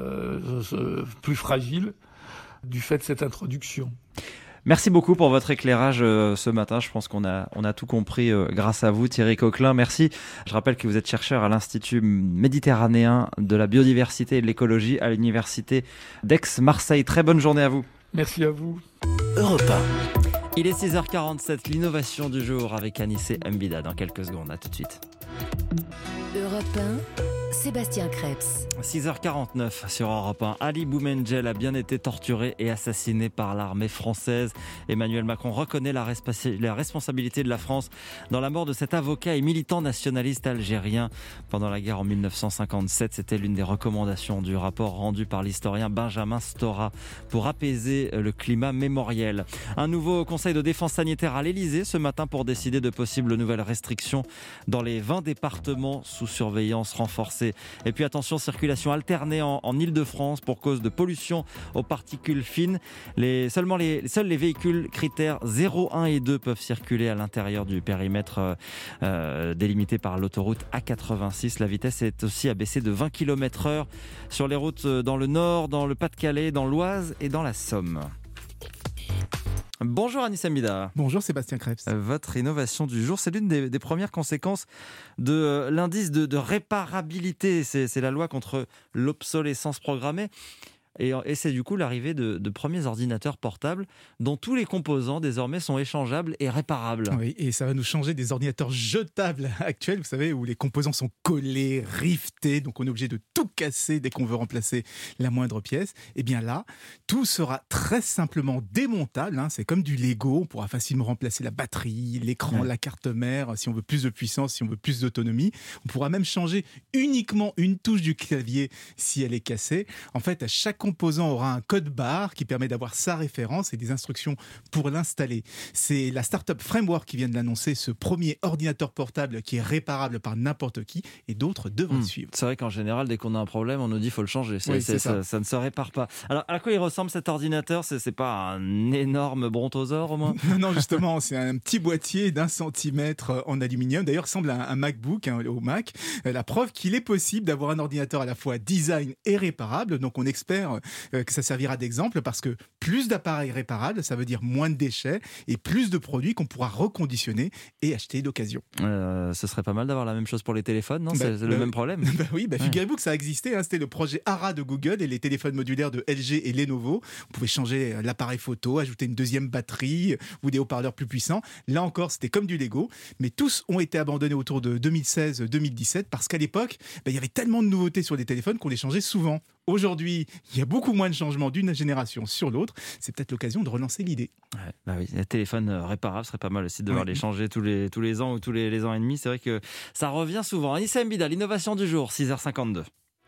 G: plus fragiles du fait de cette introduction.
A: Merci beaucoup pour votre éclairage ce matin. Je pense qu'on a tout compris grâce à vous, Thierry Coquelin. Merci. Je rappelle que vous êtes chercheur à l'Institut méditerranéen de la biodiversité et de l'écologie à l'Université d'Aix-Marseille. Très bonne journée à vous.
G: Merci à vous.
D: Europe 1.
A: Il est 6h47, l'innovation du jour avec Anissé Mbida dans quelques secondes. À tout de suite.
D: Europe 1, Sébastien Krebs.
A: 6h49 sur Europe 1. Ali Boumendjel a bien été torturé et assassiné par l'armée française. Emmanuel Macron reconnaît la responsabilité de la France dans la mort de cet avocat et militant nationaliste algérien. Pendant la guerre en 1957, c'était l'une des recommandations du rapport rendu par l'historien Benjamin Stora pour apaiser le climat mémoriel. Un nouveau conseil de défense sanitaire à l'Elysée ce matin pour décider de possibles nouvelles restrictions dans les 20 départements sous surveillance renforcée. Et puis attention, circulation alternée en Île-de-France pour cause de pollution aux particules fines. Seuls les véhicules critères 0, 1 et 2 peuvent circuler à l'intérieur du périmètre délimité par l'autoroute A86. La vitesse est aussi abaissée de 20 km/h sur les routes dans le Nord, dans le Pas-de-Calais, dans l'Oise et dans la Somme. Bonjour Anissé Mbida.
C: Bonjour Sébastien Krebs.
A: Votre innovation du jour, c'est l'une des premières conséquences de l'indice de réparabilité. C'est la loi contre l'obsolescence programmée. Et c'est du coup l'arrivée de premiers ordinateurs portables dont tous les composants désormais sont échangeables et réparables.
C: Oui, et ça va nous changer des ordinateurs jetables actuels, vous savez, où les composants sont collés, riftés, donc on est obligé de tout casser dès qu'on veut remplacer la moindre pièce. Et bien là, tout sera très simplement démontable, c'est comme du Lego, on pourra facilement remplacer la batterie, l'écran, la carte mère, si on veut plus de puissance, si on veut plus d'autonomie. On pourra même changer uniquement une touche du clavier si elle est cassée. En fait, à chaque composant aura un code barre qui permet d'avoir sa référence et des instructions pour l'installer. C'est la startup Framework qui vient de l'annoncer, ce premier ordinateur portable qui est réparable par n'importe qui, et d'autres devraient suivre.
A: C'est vrai qu'en général, dès qu'on a un problème, on nous dit qu'il faut le changer. Ça ne se répare pas. Alors, à quoi il ressemble cet ordinateur ? C'est pas un énorme brontosaure au moins ?
C: Non, justement, c'est un petit boîtier d'1 centimètre en aluminium. D'ailleurs, il ressemble à un MacBook, au Mac. La preuve qu'il est possible d'avoir un ordinateur à la fois design et réparable. Donc, on espère que ça servira d'exemple parce que plus d'appareils réparables, ça veut dire moins de déchets et plus de produits qu'on pourra reconditionner et acheter d'occasion.
A: Ce serait pas mal d'avoir la même chose pour les téléphones, non ? C'est le même problème.
C: Oui, figurez-vous que ça existait. C'était le projet ARA de Google et les téléphones modulaires de LG et Lenovo. Vous pouvez changer l'appareil photo, ajouter une deuxième batterie ou des haut-parleurs plus puissants. Là encore, c'était comme du Lego. Mais tous ont été abandonnés autour de 2016-2017 parce qu'à l'époque, il y avait tellement de nouveautés sur les téléphones qu'on les changeait souvent. Aujourd'hui, il y a beaucoup moins de changements d'une génération sur l'autre. C'est peut-être l'occasion de relancer l'idée.
A: Oui, les téléphones réparables serait pas mal aussi de devoir les changer tous les ans ou tous les ans et demi. C'est vrai que ça revient souvent. Anissa Mbida, l'innovation du jour, 6h52.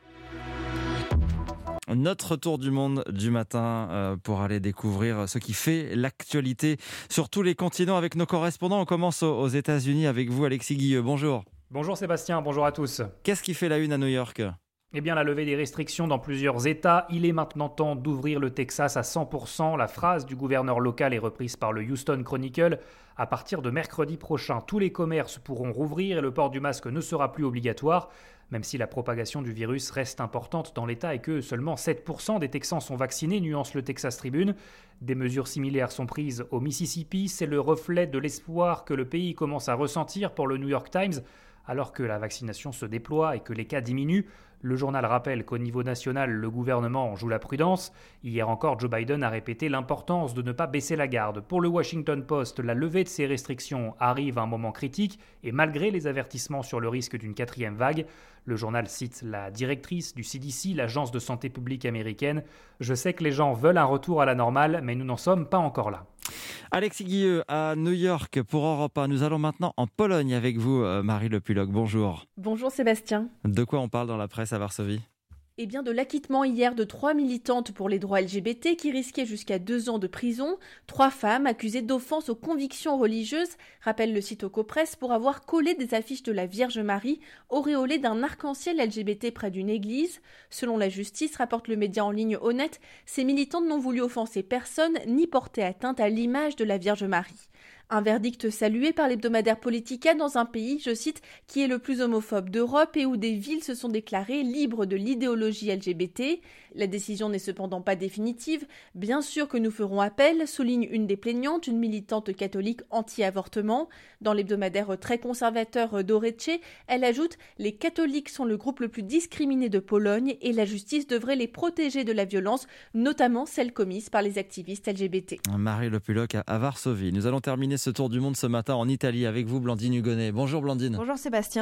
A: Notre tour du monde du matin pour aller découvrir ce qui fait l'actualité sur tous les continents avec nos correspondants. On commence aux États-Unis avec vous, Alexis Guilleux. Bonjour.
H: Bonjour Sébastien, bonjour à tous.
A: Qu'est-ce qui fait la une à New York ?
H: Eh bien, la levée des restrictions dans plusieurs États. Il est maintenant temps d'ouvrir le Texas à 100%. La phrase du gouverneur local est reprise par le Houston Chronicle. À partir de mercredi prochain, tous les commerces pourront rouvrir et le port du masque ne sera plus obligatoire. Même si la propagation du virus reste importante dans l'État et que seulement 7% des Texans sont vaccinés, nuance le Texas Tribune. Des mesures similaires sont prises au Mississippi. C'est le reflet de l'espoir que le pays commence à ressentir pour le New York Times. Alors que la vaccination se déploie et que les cas diminuent, le journal rappelle qu'au niveau national, le gouvernement joue la prudence. Hier encore, Joe Biden a répété l'importance de ne pas baisser la garde. Pour le Washington Post, la levée de ces restrictions arrive à un moment critique et malgré les avertissements sur le risque d'une 4e vague. Le journal cite la directrice du CDC, l'agence de santé publique américaine. « Je sais que les gens veulent un retour à la normale, mais nous n'en sommes pas encore là. »
A: Alexis Guilleux à New York pour Europe 1. Nous allons maintenant en Pologne avec vous, Marie Lepulloc. Bonjour.
I: Bonjour Sébastien.
A: De quoi on parle dans la presse à Varsovie ?
I: Eh bien, de l'acquittement hier de 3 militantes pour les droits LGBT qui risquaient jusqu'à 2 ans de prison. 3 femmes accusées d'offense aux convictions religieuses, rappelle le site Ocopresse, pour avoir collé des affiches de la Vierge Marie auréolées d'un arc-en-ciel LGBT près d'une église. Selon la justice, rapporte le média en ligne Honnête, ces militantes n'ont voulu offenser personne ni porter atteinte à l'image de la Vierge Marie. Un verdict salué par l'hebdomadaire Politica dans un pays, je cite, qui est le plus homophobe d'Europe et où des villes se sont déclarées libres de l'idéologie LGBT. La décision n'est cependant pas définitive. Bien sûr que nous ferons appel, souligne une des plaignantes, une militante catholique anti-avortement. Dans l'hebdomadaire très conservateur Dorece, elle ajoute « Les catholiques sont le groupe le plus discriminé de Pologne et la justice devrait les protéger de la violence, notamment celle commise par les activistes LGBT. »
A: Marie Lepulloc à Varsovie. Nous allons terminer ce tour du monde ce matin en Italie avec vous, Blandine Hugonnet. Bonjour Blandine.
J: Bonjour Sébastien.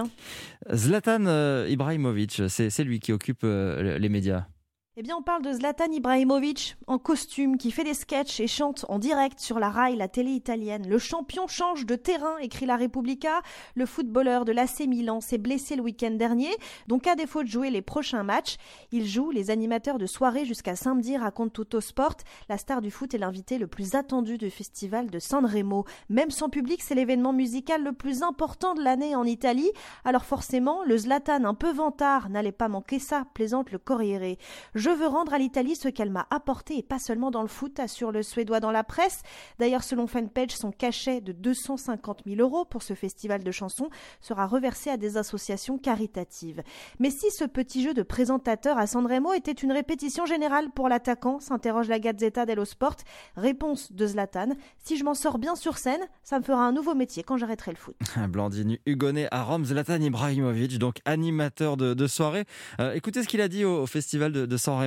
A: Zlatan Ibrahimovic, c'est lui qui occupe les médias.
J: Eh bien, on parle de Zlatan Ibrahimovic en costume qui fait des sketchs et chante en direct sur la Rai, la télé italienne. Le champion change de terrain, écrit la Repubblica. Le footballeur de l'AC Milan s'est blessé le week-end dernier, donc à défaut de jouer les prochains matchs, il joue les animateurs de soirée jusqu'à samedi, raconte Tuttosport. La star du foot est l'invité le plus attendu du festival de Sanremo. Même sans public, c'est l'événement musical le plus important de l'année en Italie. Alors forcément, le Zlatan un peu vantard n'allait pas manquer ça, plaisante le Corriere. Je veux rendre à l'Italie ce qu'elle m'a apporté et pas seulement dans le foot, assure le Suédois dans la presse. D'ailleurs, selon Fanpage, son cachet de 250 000 € pour ce festival de chansons sera reversé à des associations caritatives. Mais si ce petit jeu de présentateur à Sanremo était une répétition générale pour l'attaquant, s'interroge la Gazzetta dello Sport. Réponse de Zlatan, si je m'en sors bien sur scène, ça me fera un nouveau métier quand j'arrêterai le foot.
A: Blandine Hugonnet à Rome, Zlatan Ibrahimovic, donc animateur de soirée. Écoutez ce qu'il a dit au festival de Sanremo.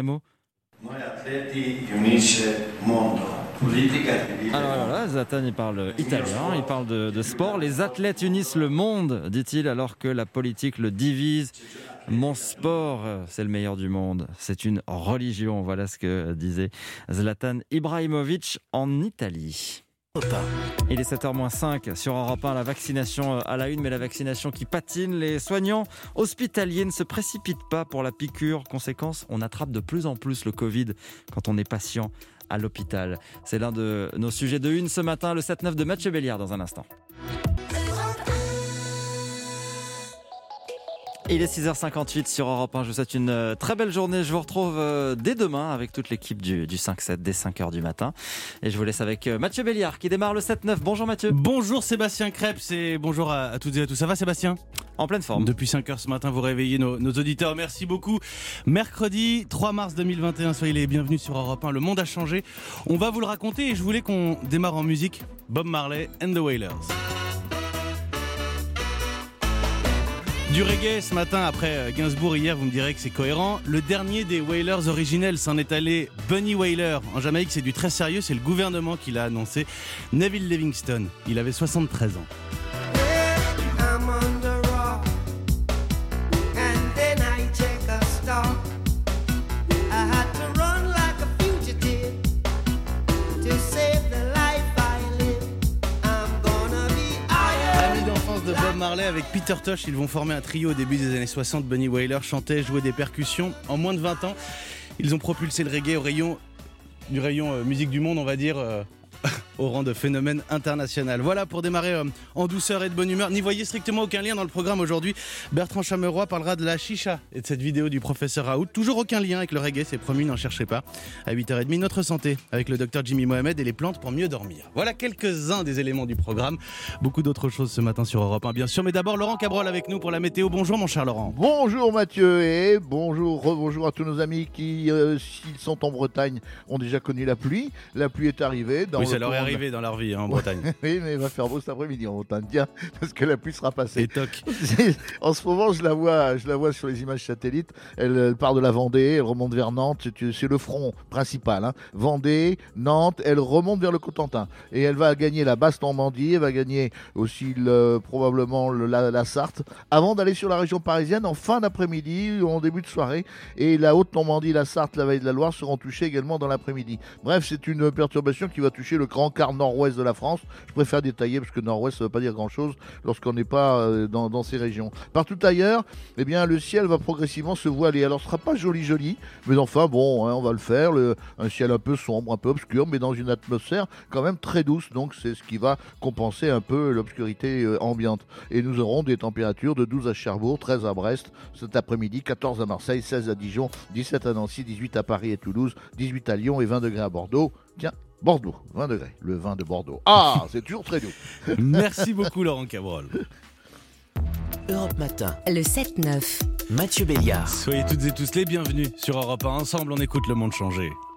A: Alors voilà, Zlatan il parle italien, il parle de sport. Les athlètes unissent le monde, dit-il, alors que la politique le divise. Mon sport, c'est le meilleur du monde. C'est une religion. Voilà ce que disait Zlatan Ibrahimovic en Italie. Il est 7h-5 sur Europe 1, la vaccination à la une, mais la vaccination qui patine. Les soignants hospitaliers ne se précipitent pas pour la piqûre. Conséquence, on attrape de plus en plus le Covid quand on est patient à l'hôpital. C'est l'un de nos sujets de une ce matin, le 7-9 de Mathieu Béliard dans un instant. Il est 6h58 sur Europe 1. Je vous souhaite une très belle journée. Je vous retrouve dès demain avec toute l'équipe du 5-7 dès 5h du matin. Et je vous laisse avec Mathieu Béliard qui démarre le 7-9. Bonjour Mathieu.
K: Bonjour Sébastien Krebs et bonjour à toutes et à tous. Ça va Sébastien ?
A: En pleine forme.
K: Depuis 5h ce matin, vous réveillez nos auditeurs. Merci beaucoup. Mercredi 3 mars 2021, soyez les bienvenus sur Europe 1. Le monde a changé. On va vous le raconter et je voulais qu'on démarre en musique. Bob Marley and the Wailers. Du reggae ce matin après Gainsbourg hier, vous me direz que c'est cohérent. Le dernier des Wailers originels s'en est allé, Bunny Wailer. En Jamaïque, c'est du très sérieux, c'est le gouvernement qui l'a annoncé. Neville Livingstone, il avait 73 ans. Marley avec Peter Tosh, ils vont former un trio au début des années 60. Bunny Wailer chantait, jouait des percussions. En moins de 20 ans, ils ont propulsé le reggae du rayon musique du monde, on va dire, au rang de phénomène international. Voilà pour démarrer en douceur et de bonne humeur. N'y voyez strictement aucun lien dans le programme aujourd'hui. Bertrand Chameroy parlera de la chicha et de cette vidéo du professeur Raoult. Toujours aucun lien avec le reggae, c'est promis, n'en cherchez pas. À 8h30, notre santé avec le docteur Jimmy Mohamed et les plantes pour mieux dormir. Voilà quelques-uns des éléments du programme. Beaucoup d'autres choses ce matin sur Europe 1, bien sûr. Mais d'abord, Laurent Cabrol avec nous pour la météo. Bonjour mon cher Laurent.
R: Bonjour Mathieu et rebonjour à tous nos amis qui, s'ils sont en Bretagne, ont déjà connu la pluie. La pluie est arrivée.
K: Oui, ça leur est arrivé dans leur vie en Bretagne.
R: Oui, mais il va faire beau cet après-midi en Bretagne, tiens, parce que la pluie sera passée.
K: Et toc.
R: En ce moment, je la vois sur les images satellites. Elle part de la Vendée, elle remonte vers Nantes. C'est le front principal. Hein. Vendée, Nantes, elle remonte vers le Cotentin. Et elle va gagner la Basse-Normandie, elle va gagner aussi probablement la Sarthe, avant d'aller sur la région parisienne en fin d'après-midi ou en début de soirée. Et la Haute-Normandie, la Sarthe, la Vallée de la Loire seront touchées également dans l'après-midi. Bref, c'est une perturbation qui va toucher le grand quart nord-ouest de la France. Je préfère détailler parce que nord-ouest ça ne veut pas dire grand-chose lorsqu'on n'est pas dans ces régions. Partout ailleurs, eh bien, le ciel va progressivement se voiler. Alors ce ne sera pas joli, mais enfin bon, hein, on va le faire. Un ciel un peu sombre, un peu obscur, mais dans une atmosphère quand même très douce. Donc c'est ce qui va compenser un peu l'obscurité ambiante. Et nous aurons des températures de 12 à Cherbourg, 13 à Brest cet après-midi, 14 à Marseille, 16 à Dijon, 17 à Nancy, 18 à Paris et Toulouse, 18 à Lyon et 20 degrés à Bordeaux. Tiens, Bordeaux, 20 degrés, le vin de Bordeaux. Ah, c'est toujours très doux.
K: Merci beaucoup Laurent Cabrol.
D: Europe Matin, le 7-9,
K: Mathieu Béliard. Soyez toutes et tous les bienvenus sur Europe 1. Ensemble, on écoute le monde changer.